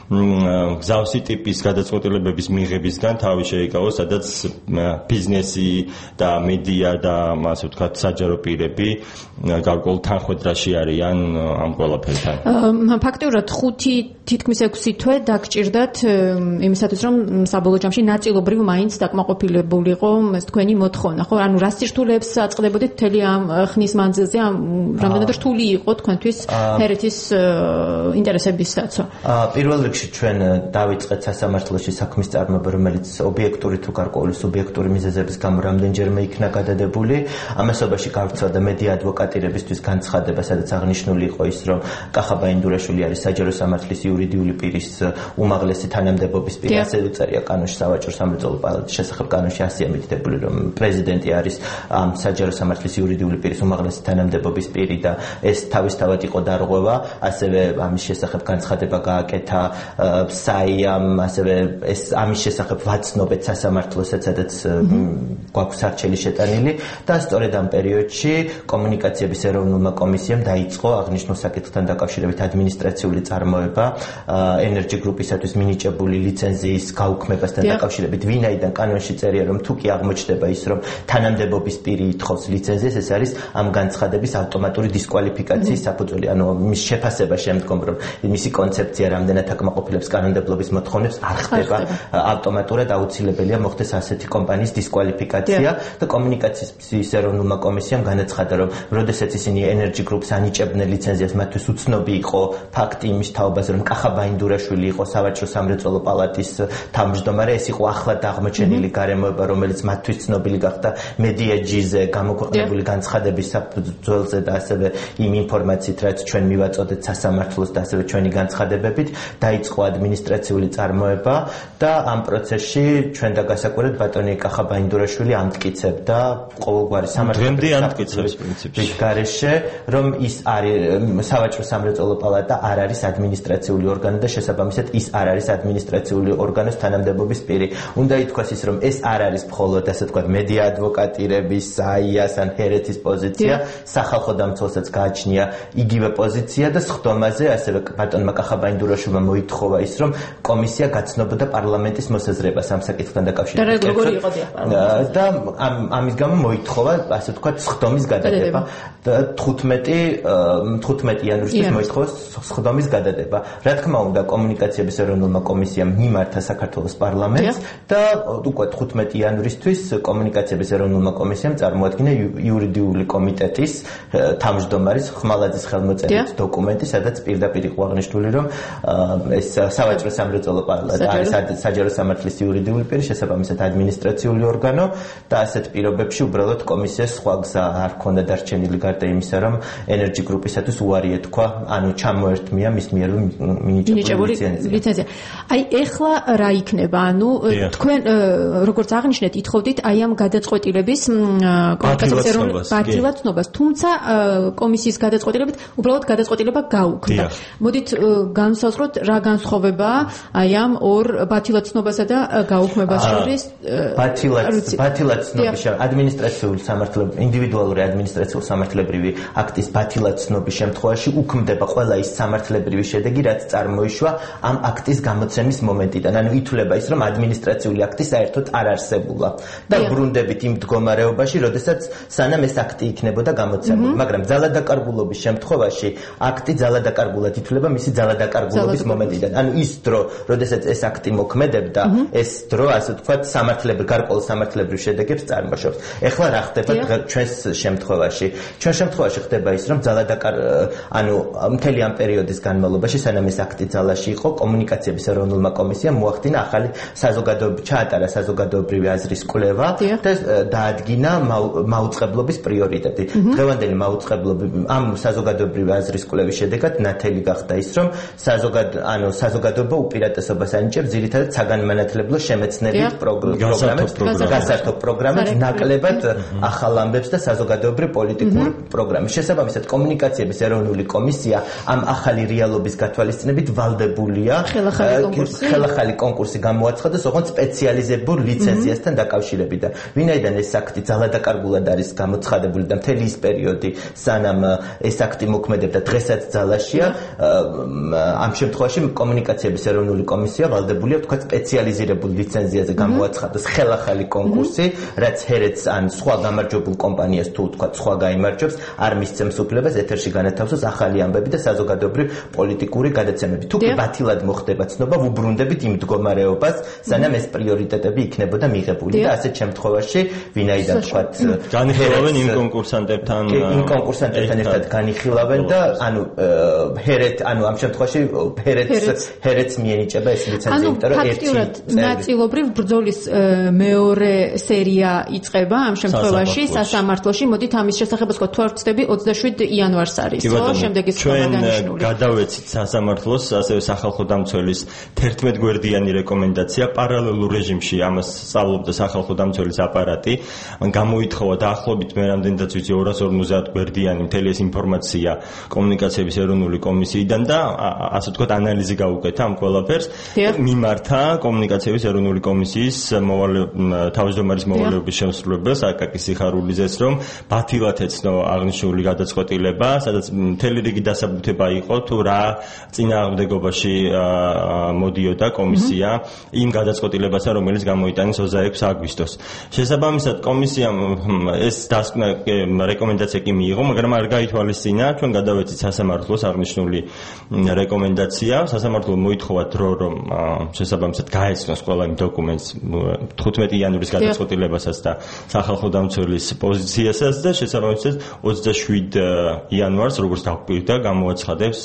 გზავსი ტიპის გადაწყვეტილებების მიღებისგან თავი შეიკავოს, სადაც ბიზნესი და მედია და ასე ვთქვათ საჯარო პირები გარკვეულ თანხმედრაში არიან ამ ყველაფერთან. ფაქტიურად ხუთი თითქმის ექვსი თვე დაგჭირდათ იმისათვის, რომ საბოლოო ჯამში ნაწილობრივ მაინც დაკმაყოფილებულიყო ეს თქვენი მოთხოვნა, ხო? ანუ რა სირთულეებს აწყდებოდით მთელი ამ ხნის მანძილზე, ამ რამდენად რთული იყო თქვენთვის ჰერეთის ინტერესების დაცვა? პირველ რიგში ჩვენ დავიწყეთ სასამართლოში საქმის წარმოება, რომელიც ობიექტური თუ გარკვეული სუბიექტური მიზეზების გამო რამდენჯერმე იქნა გადადებული. ამასობაში გავრცელდა მედია ადვოკატირებისთვის განცხადება, სადაც აღნიშნული იყო ის, რომ კახაბა ინდურაშვილი არის საჯარო სამართლის იურიდიული პირის უმაღლესი თანამდებობის პირი. ასე უწერია კანონში, სავაჭრო სამრეწველო პალატის შესახებ კანონში ასეა მითითებული, რომ პრეზიდენტი არის ამ საჯარო სამართლის იურიდიული პირის უმაღლესი თანამდებობის პირი და ეს თავისთავად იყო დარღვევა. ასევე ამის შესახებ განცხადება გააკეთა საიამ, ასევე ეს ამის შესახებ ვაცნობეთ სასამართლოსაც, სადაც გვაქვს არჩელი შეტანილი და სწორედ ამ პერიოდში კომუნიკაციების ეროვნულმა კომისიამ დაიწყო აღნიშნულ საკითხთან დაკავშირებით ადმინისტრაციული წარმოება Energy Group-ისათვის მინიჭებული ლიცენზიის გაუქმებასთან დაკავშირებით, ვინაიდან კანონში წერია, რომ თუ კი აღმოჩნდება ის, რომ თანამდებობის პირი ითხოვს ლიცენზიას, ეს არის ამ განცხადების ავტომატური დისკვალიფიკაციის საფუძველი, ანუ მის შეფასება შემდგომ, რომ მისი კონცეფცია რამდენად აკმაყოფილებს კანონმდებლობის მოთხოვნებს, არ ხდება ავტომატურად, აუცილებელია მოხდეს ასეთი კომპანიის დისკვალიფიკაცია და კომუნიკაციის ეროვნულმა კომისიამ განაცხადა, რომ როდესაც ისინი Energy Group-ს ანიჭებდნენ ლიცენზიას, მათთვის უცნობი იყო ფაქტი იმის თაობაზე, რომ კახაბა ინდურაშვილი იყო სავაჭრო სამრეწველო პალატის თავმჯდომარე, ეს იყო ახლად აღმოჩენილი გარემოება, რომელიც მათთვის ცნობილი გახდა მედიაჯიზე გამოქვეყნებული განცხადების საფუძველზე და ასევე იმ ინფორმაციით, რაც ჩვენ მივაწოდეთ სასამართლოს და ასევე ჩვენი განცხადებებით, დაიწყო ადმინისტრაციული წარმოება და ამ პროცესში ჩვენ და გასაკვირად ბატონი კახაბა ინდურაშვილი ამტკიცებდა ყოველგვარი სამართლის ამტკიცების პრინციპში გარეშე, რომ ის არის სავაჭრო სამრეწველო პალატა არ არის ადმინისტრაციული ორგანო და შესაბამისად ის არ არის ადმინისტრაციული ორგანოს თანამდებობის პირი. უნდა ითქვას ის, რომ ეს არ არის მხოლოდ ასე ვთქვათ მედია ადვოკატირების, საიას ან ჰერეთის პოზიცია, სახალხო დამცველსაც გააჩნია იგივე პოზიცია და სხდომაზე ასევე ბატონმა კახაბა ინდურაშვილმა მოითხოვა ის, რომ კომისია გაცნობოდა პარლამენტის მოსაზრებას ამ საკითხთან დაკავშირებით. და ამის გამო მოითხოვა ასე ვთქვათ სხდომის გადადება და თხუთმეტი თხუთმეტი იანვრისთვის მოითხოვა სხდომის გადადება. რა თქმა უნდა, კომუნიკაციების ეროვნულმა კომისიამ მიმართა საქართველოს პარლამენტს და უკვე თხუთმეტი იანვრისთვის კომუნიკაციების ეროვნულმა კომისიამ წარმოადგინა იურიდიული კომიტეტის თავმჯდომარის ხმალაძის ხელმოწერით დოკუმენტი, სადაც პირდაპირ იყო აღნიშნული, რომ ეს სავაჭრო სამრეწველო პალატა არის საჯარო სამართლის იურიდიული პირი, შესაბამისად ადმინისტრაციული ორგანო და ასეთ ასეთ პირობებში უბრალოდ კომისიას სხვა გზა არ ჰქონდა დარჩენილი გარდა იმისა, რომ ენერჯი გრუპისათვის უარი ეთქვა, ანუ ჩამოერთმია მის მიერ მინიჭებული ლიცენზია. აი ეხლა რა იქნება? ანუ თქვენ როგორც აღნიშნეთ, ითხოვდით აი ამ გადაწყვეტილების კომუნიკაციების პატივაცნობას, თუმცა კომისიის გადაწყვეტილებით უბრალოდ გადაწყვეტილება გაუქმდა. მოდით განსაზღვროთ რა განსხვავებაა აი ამ ორ პატივაცნობასა და გაუქმებას შორის. პატივაცნობის ადმინისტრაციული სამართლებრივი, ინდივიდუალური ადმინისტრაციული სამართლებრივი აქტის პატივაცნობის შემთხვევაში უქმდება ყველა ის სამართლებრივი შედეგი, რაც წარმოიშვა ამ აქტის გამოცემის მომენტიდან. ანუ ითვლება ის, რომ ადმინისტრაციული აქტი საერთოდ არ არსებულა და ბრუნდებით იმ მდგომარეობაში, როდესაც სანამ ეს აქტი იქნებოდა გამოცემული, მაგრამ ძალადაკარგულობის შემთხვევაში აქტი ძალადაკარგულად ითვლება მისი ძალადაკარგულობის მომენტიდან. ანუ ის დრო, როდესაც ეს აქტი მოქმედებდა, ეს დრო, ასე ვთქვათ, სამართლებრივ გარკვეულ სამართლებრივ შედეგებს წარმოშობს. ეხლა რა ხდება ჩვენს შემთხვევაში? ჩვენ შემთხვევაში ხდება ის, რომ ძალადაკარ ანუ მთელი ამ პერიოდის განმავლობაში, სანამ ეს აქტი ძალაში იყო, კომუნიკაციების ეროვნულმა კომისიამ მოახდინა ახალი საზოგადოებრივი ჩაატარა საზოგადოებრივი აზრის კვლევა და დაადგინა მაუწყებლობის პრიორიტეტი. დღევანდელი მაუწყებლობები ამ საზოგადოებრივი აზრის კვლევის შედეგად ნათელი გახდა ის, რომ საზოგადო ანუ საზოგადოება უპირატესობას ანიჭებს ძირითადად საგანმანათლებლო შემეცნებით პროგრამებს, გასართობ პროგრამებს, ნაკლებად ახალ ამბებს და საზოგადოებრივ პოლიტიკურ პროგრამებს. შესაბამისად, კომუნიკაციების ეროვნული კომისია ამ ახალი რეალობის გათვალისწინებით ვალდებულია ხელახალი კონკურსი გამოაცხადოს ოღონდ სპეციალიზებულ ლიცენზიასთან დაკავშირებით. ვინაიდან ეს აქტი ძალადაკარგულად არის გამოცხადებული და მთელი ის პერიოდი, სანამ ეს აქტი მოქმედებდა, დღესაც ძალაშია, ამ შემთხვევაში კომუნიკაციების ეროვნული კომისია ვალდებულია თქვა სპეციალიზირებულ ლიცენზიაზე გამოაცხადოს ხელახალი კონკურსი, რაც ჰერეთს ან სხვა გამარჯვებულ კომპანიას თუ თქვა სხვა გაიმარჯვებს, არ მისცემს უფლებას ეთერში განათავსოს ახალი ამბები და საზოგადოებრივ პოლიტიკური გადაცემები. თუ კი ბათილად მოხდება ცნობა, ვუბრუნდებით იმ მდგომარეობას, სანამ ეს პრიორიტეტები იქნებოდა მიღებული და ასეთ შემთხვევაში, ვინაიდან თქვა განიხილავენ იმ კონკურსანტებთან, იმ კონკურსანტებთან ერთად განიხილავენ და ანუ ჰერეთ, ანუ ამ შემთხვევაში ჰერეთს ჰერეთს მიენიჭება ეს ლიცენზია, იმიტომ რომ ერთი ნაწილობრივ ბრძოლის მეორე სერია იწყება ამ შემთხვევაში სასამართლოში. მოდით ამის შესახებ ვთქვა, თუ არ ვცდები ოცდაშვიდი იანვარს არის, ხო? შემდეგი ჩვენ გადავეცით სასამართლოს, ასევე სახალხო დამცველის თერთმეტ გვერდიანი რეკომენდაცია პარალელურ რეჟიმში ამას სწავლობდა სახალხო დამცველის აპარატი. გამოითხოვა დაახლოებით მე რამდენადაც ვიცი ორას ორმოცდაათ გვერდიანი მთელი ეს ინფორმაცია კომუნიკაციების ეროვნული კომისიიდან და ასე ვთქვათ ანალიზი გაუკეთა ამ ყველაფერს. მიმართა კომუნიკაციების ეროვნული კომისიის თავმჯდომარის მოვალეობის შემსრულებელს აკაკი სიხარულიძეს, რომ ბათილად ეცნო აღნიშნული გადაწყვეტილება, სადაც მთელი რიგი დასაბუთება იყო თუ რა წინააღმდეგობაში მოდიოდა კომისია იმ გადაწყვეტილებასთან, რომელიც გამოიტანეს ოცდაექვსი აგვისტოს. შესაბამისად, კომისიამ ეს დასკვნა რეკომენდაცია კი მიიღო, მაგრამ არ გაითვალისწინა. ჩვენ გადავეცით სასამართლოს აღნიშნული რეკომენდაცია. სასამართლომ მოითხოვა დრო, რომ შესაბამისად გაეცნოს ყველა იმ დოკუმენტს თხუთმეტი იანვრის გადაწყვეტილებასაც და სახალხო დამცველის პოზიციასაც და შესაბამისად ოცდაშვიდი იანვარს, როგორც დაგვირდა, გამოაცხადებს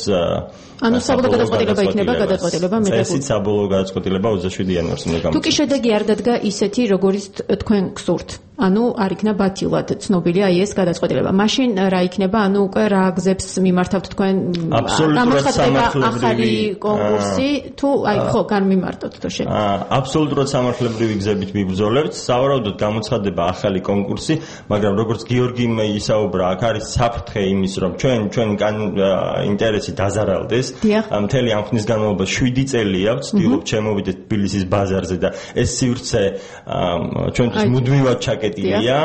ანუ საბოლოო გადაწყვეტილება იქნება გადაწყვეტილება მიღებული. წესით საბოლოო გადაწყვეტილება ოცდაშვიდი იანვარს უნდა გამოცხადდეს. თუ კი შედეგი არ დადგა ისეთი, როგორც თქვენ გსურთ, ანუ არ იქნება ბათილად ცნობილი აი ეს გადაწყვეტილება. მაშინ რა იქნება, ანუ უკვე რა გზებს მიმართავთ თქვენ? გამოცხადდება ახალი კონკურსი თუ აი ხო განმიმარტოთ თუ შეიძლება. აბსოლუტურად სამართლებრივი გზებით მიბრძოლებთ. სავარაუდოდ გამოცხადდება ახალი კონკურსი, მაგრამ როგორც გიორგიმ ისაუბრა, აქ არის საფრთხე იმის, რომ ჩვენ ჩვენ ინტერესი დაზარალდეს. მთელი ამ ხნის განმავლობაში შვიდი წელია ვცდილობ შემოვიდეთ თბილისის ბაზარზე და ეს სივრცე ჩვენთვის მუდმივად ჩაკეტილია.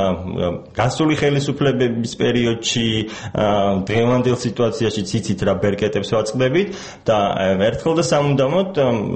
გასული ხელისუფლებების პერიოდში დღევანდელ სიტუაციაში ციცით რა ბერკეტებს ვაწყდებით და ერთხელ და სამუდამოდ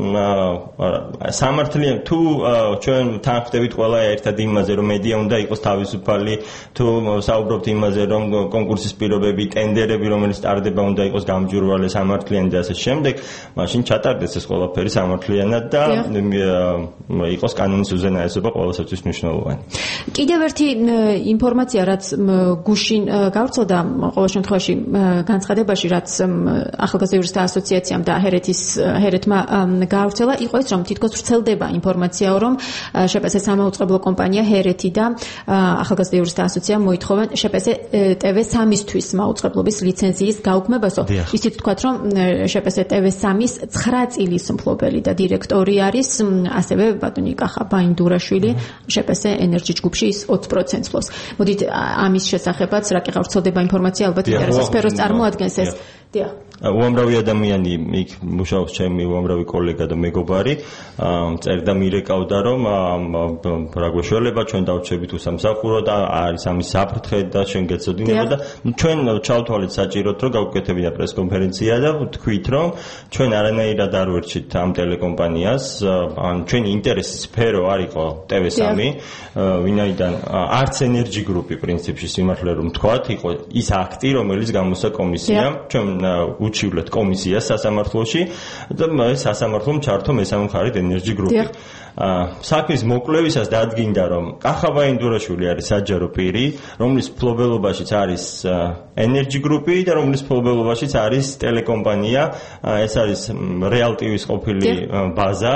სამართლიან თუ ჩვენ თანხმდებით ყველა ერთად იმაზე, რომ მედია უნდა იყოს თავისუფალი, თუ საუბრობთ იმაზე, რომ კონკურსის პირობები, ტენდერები, რომელიც ტარდება, უნდა იყოს გამჭვირვალე, სამართლიანი და ასე შემდეგ, მაშინ ჩატარდეს ეს ყველაფერი სამართლიანად და იყოს კანონის უზენაესობა ყველასათვის მნიშვნელოვანი. კიდევ ერთი ინფორმაცია, რაც გუშინ გავრცელდა ყოველ შემთხვევაში განცხადებაში, რაც ახალგაზრდა იურისტთა ასოციაციამ და ჰერეთის ჰერეთმა გავრცელა, იყო ის, რომ თითქოს ვრცელდება ინფორმაცია, რომ შპს სამაუწყებლო კომპანია ჰერეთი და ახალგაზრდა იურისტთა ასოციაციამ მოითხოვენ შპს ტევ სამისთვის მაუწყებლობის ლიცენზიის გაუქმებასო. ისიც თქვათ, რომ შპს ტევ სამის ცხრა წლის მფლობელი და დირექტორი არის, ასევე ბატონი კახა ბაინდურაშვილი შპს ენერჯი ჯგუფში ის ოცი პროცენტს ფლობს. მოდით ამის შესახებაც რა კი გავრცელდება ინფორმაცია, ალბათ ინტერესის სფეროს წარმოადგენს ეს. დიახ. უამრავი ადამიანი იქ მუშაობს, ჩემი უამრავი კოლეგა და მეგობარი, წერდა მირეკავდა, რომ რა გვეშველება, ჩვენ დავჩებით უსამსახურო და არის ამის საფრთხე და ჩვენ გეცოდინება და ჩვენ ჩავთვალეთ საჭიროდ, რომ გავუკეთებინა პრესკონფერენცია და თქვით, რომ ჩვენ არანაირად არ ვერჩით ამ ტელეკომპანიას, ან ჩვენი ინტერესის სფერო არ იყო ტევ სამი, ვინაიდან არც ენერჯი გრუპი პრინციპში სიმართლე რომ თქვათ, იყო ის აქტი, რომელიც გამოსცა კომისიამ, ჩვენ უჩივლეთ კომისიას სასამართლოში და სასამართლომ ჩართო მესამე მხარედ ენერჯი გრუპი. საქმის მოკვლევისას დადგინდა, რომ კახა ბაინდურაშვილი არის საჯარო პირი, რომლის მფლობელობაშიც არის ენერჯი გრუპი და რომლის მფლობელობაშიც არის ტელეკომპანია, ეს არის რეალტივის ყოფილი ბაზა.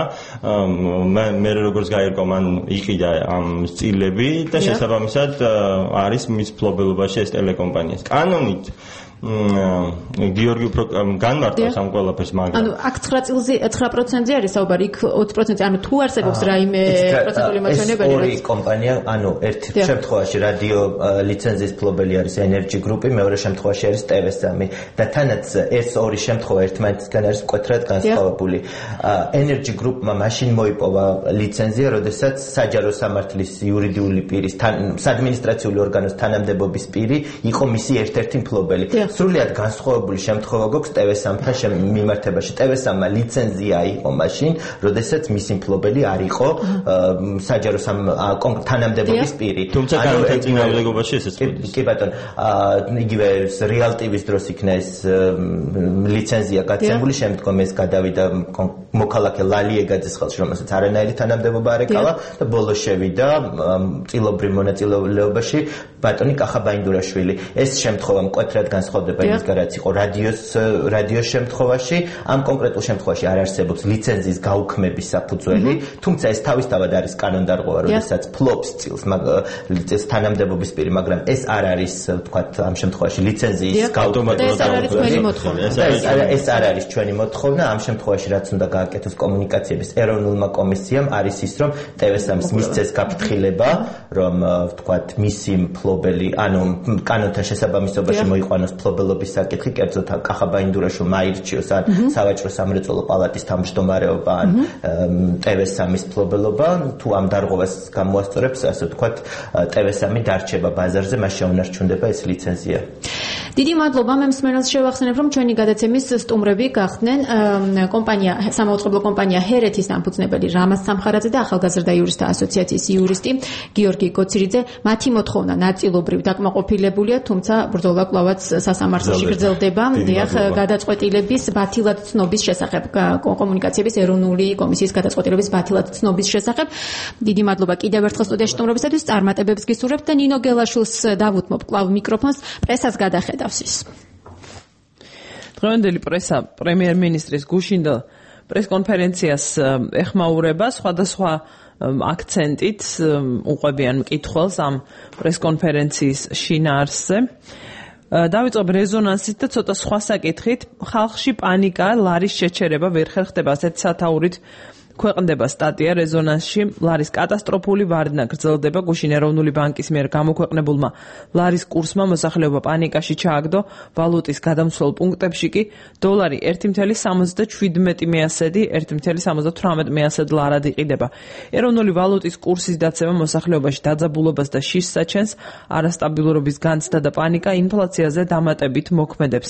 მე როგორც გაირკვა, მან იყიდა ამ წილები და შესაბამისად არის მის მფლობელობაში ეს ტელეკომპანია. კანონით გიორგი განმარტავს ამ ყველაფერს, მაგრამ ანუ აქ ცხრა წელზე ცხრა პროცენტზე არის საუბარი, იქ ოცი პროცენტი, ანუ თუ არსებობს რაიმე პროცენტული მაჩვენებელი, ორი კომპანია, ანუ ერთ შემთხვევაში რადიო ლიცენზიის მფლობელი არის ენერჯი გრუპი, მეორე შემთხვევაში არის ტევ სამი და თანაც ეს ორი შემთხვევა ერთმანეთისგან არის მკვეთრად განსხვავებული. ენერჯი გრუპმა მაშინ მოიპოვა ლიცენზია, როდესაც საჯარო სამართლის იურიდიული პირის საადმინისტრაციული ორგანოს თანამდებობის პირი იყო მისი ერთ-ერთი მფლობელი. სრულიად განსხვავებული შემთხვევა გვაქვს ტევ სამთან მიმართებაში. ტევ სამმა ლიცენზია იყო მაშინ, როდესაც მისი მფლობელი არ იყო საჯარო თანამდებობის პირი. თუმცა განმარტებაში ესეც მოდის. კი ბატონო, იგივე რეალ ტივის დროს იქნა ეს ლიცენზია გაცემული, შემდგომ ეს გადავიდა მოქალაქე ლალიეგაძის ხელში, რომელსაც არანაირი თანამდებობა არ ეკავა და ბოლოს შევიდა წილობრივ მონაწილეობაში ბატონი კახა ბაინდურაშვილი. ეს შემთხვევა მკვეთრად განსხვავდება იმისგან, რაც იყო რადიოს რადიოს შემთხვევაში. ამ კონკრეტულ შემთხვევაში არ არსებობს ლიცენზიის გაუქმების საფუძველი, თუმცა ეს თავისთავად არის კანონდარღვევა, როდესაც ფლობს წილს ეს თანამდებობის პირი, მაგრამ ეს არ არის, ვთქვათ, ამ შემთხვევაში ლიცენზიის გაუქმების საფუძველი. ეს არ არის ჩვენი მოთხოვნა. ამ შემთხვევაში რაც უნდა გააკეთოს კომუნიკაციების ეროვნულმა კომისიამ არის ის, რომ ტევ სამს მისცეს გაფრთხილება, რომ ვთქვათ, მისი მფლობელი, ანუ კანონთან შესაბამისობაში მოიყვანოს მფლობელობის საკითხი, კერძოდ კახა ბაინდურაშვილმა აირჩიოს ან სავაჭრო სამრეწველო პალატის თავმჯდომარეობა ან ტევ სამის მფლობელობა, თუ ამ დარღვევას გამოასწორებს, ასე ვთქვათ, ტევ სამი დარჩება ბაზარზე, მას შეუნარჩუნდება ეს ლიცენზია. დიდი მადლობა, მე მსმენელს შევახსენებ, რომ ჩვენი გადაცემის სტუმრები გახდნენ კომპანია სამაუწყებლო კომპანია ჰერეთის დამფუძნებელი რამაზ სამხარაძე და ახალგაზრდა იურისტთა ასოციაციის იურისტი გიორგი გოცირიძე. მათი მოთხოვნა ნაწილობრივ დაკმაყოფილებულია, თუმცა ბრძოლა კვლავაც სასამართლოში გრძელდება. დიახ, გადაწყვეტილების ბათილად ცნობის შესახებ, კომუნიკაციების ეროვნული კომისიის გადაწყვეტილების ბათილად ცნობის შესახებ. დიდი მადლობა კიდევ ერთხელ სტუდიაში სტუმრობისათვის, წარმატებებს გისურვებთ და ნინო გელაშვილს დავუთმობ კვლავ მიკროფონს, პრესას გადახედავს ის. დღევანდელი პრესა პრემიერ-მინისტრის გუშინდელ პრესკონფერენციას ეხმაურება სხვადასხვა აქცენტით უყვებიან მკითხველს ამ პრესკონფერენციის შინაარსზე. დავიწყებ რეზონანსით და ცოტა სხვა საკითხით. ხალხში პანიკა, ლარის შეჩერება ვერ ხერხდება, ასეთ სათაურით ქვეყნდება სტატია რეზონანსში. ლარის კატასტროფული ვარდნა გრძელდება. გუშინ ეროვნული ბანკის მიერ გამოქვეყნებულმა ლარის კურსმა მოსახლეობა პანიკაში ჩააგდო. ვალუტის გადამცველ პუნქტებში კი დოლარი ერთი წუთი სამოცდაშვიდმეტი მეასედი, ერთი წუთი სამოცდათვრამეტი მეასედ ლარად იყიდება. ეროვნული ვალუტის კურსის დაცემა მოსახლეობაში დაძაბულობას და შიშს საჩენს. არასტაბილურობის განცდა და პანიკა ინფლაციაზე დამატებით მოქმედებს.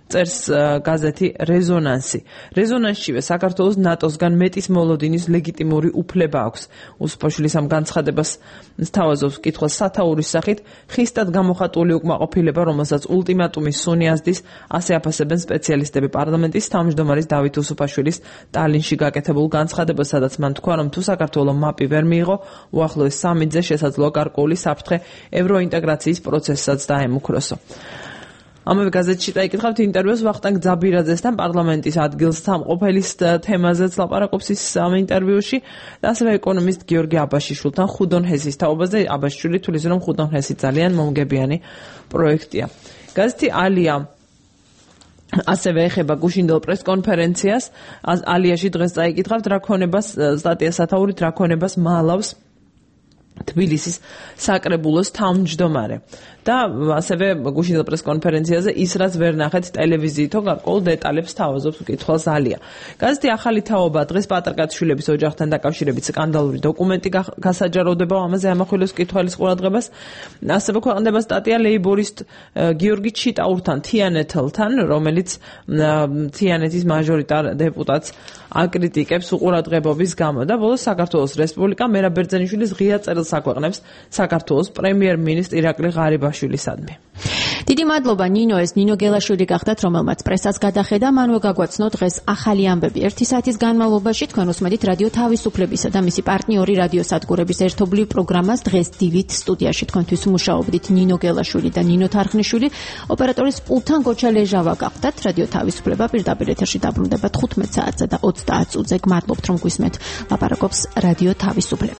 წერს გაზეთი რეზონანსი. რეზონანსშივე საქართველოს ნატოსგან მეტის მოლოდინის ლეგიტიმური უფლება აქვს. უსუფაშვილის ამ განცხადებას სთავაზობს კითხვა სათაურის სახით, ხისტად გამოხატული უკმაყოფილება, რომელსაც ულტიმატუმის სუნი ასდის, ასე აფასებენ სპეციალისტები პარლამენტის თავმჯდომარის დავით უსუფაშვილის ტალინში გაკეთებულ განცხადებას, სადაც მან თქვა, რომ თუ საქართველოს მაპი ვერ მიიღო, უახლოეს სამი დღე შესაძლოა გარკვეული საფრთხე ევროინტეგრაციის პროცესსაც დაემუქროსო. ამავე გაზეთში დაიკითხავთ ინტერვიუს ვახტანგ ძაბირაძესთან, პარლამენტის ადგილს სამყოფელის თემაზეც ლაპარაკობს ის ამ ინტერვიუში და ასევე ეკონომისტ გიორგი აბაშიშვილთან ხუდონ ჰესის თაობაზე. აბაშიშვილი თulis რომ ხუდონ ჰესი ძალიან მომგებიანი პროექტია. გაზეთი ალია ასევე ეხება გუშინდელ პრესკონფერენციას. ალიაში დღეს დაიკითხავთ რა ქონებას სტატია სათაურით რა ქონებას მალავს თბილისის საკრებულოს თავმჯდომარე. და ასევე გუშინდელ პრესკონფერენციაზე ის რაც ვერ ნახეთ ტელევიზიითო გარკვეულ დეტალებს თავაზობს კითხავს ალია. გაზეთი ახალი თაობა დღეს პატრიკათიშვილების ოჯახთან დაკავშირებით სკანდალური დოკუმენტი გასაჯაროვდება, ამაზე ამახვილებს კითხვის ყურადღებას. ასევე ქვეყნდება სტატია ლეიბორისტ გიორგი ჩიტაურთან, თიანეთელთან, რომელიც თიანეთის მაჟორიტარ დეპუტატს აკრიტიკებს უყურადღებობის გამო და ბოლოს საქართველოს რესპუბლიკა მერაბ ბერძენიშვილის ღია წერილს აქვეყნებს საქართველოს პრემიერ-მინისტრ ირაკლი ღარიბაშვილისადმი. დიდი მადლობა ნინო, ეს ნინო გელაშვილი გახდათ, რომელმაც პრესას გადახედა. მანვე გაგვაცნო დღეს ახალი ამბები ერთი საათის განმავლობაში. თქვენ უსმენთ რადიო თავისუფლებისა და მისი პარტნიორი რადიო სადგურების ერთობლივ პროგრამას. დღეს დივით სტუდიაში თქვენთვის მუშაობდით ნინო გელაშვილი და ნინო თარხნიშვილი. ოპერატორის პულტთან გოჩა ლეჟავა გახდათ. რადიო თავისუფლება პირდაპირ ეთერში დაბრუნდება თხუთმეტ საათზე და ოცდაათ წუთზე. გმადლობთ რომ გვისმენთ. ლაპარაკობს რადიო თავისუფლება.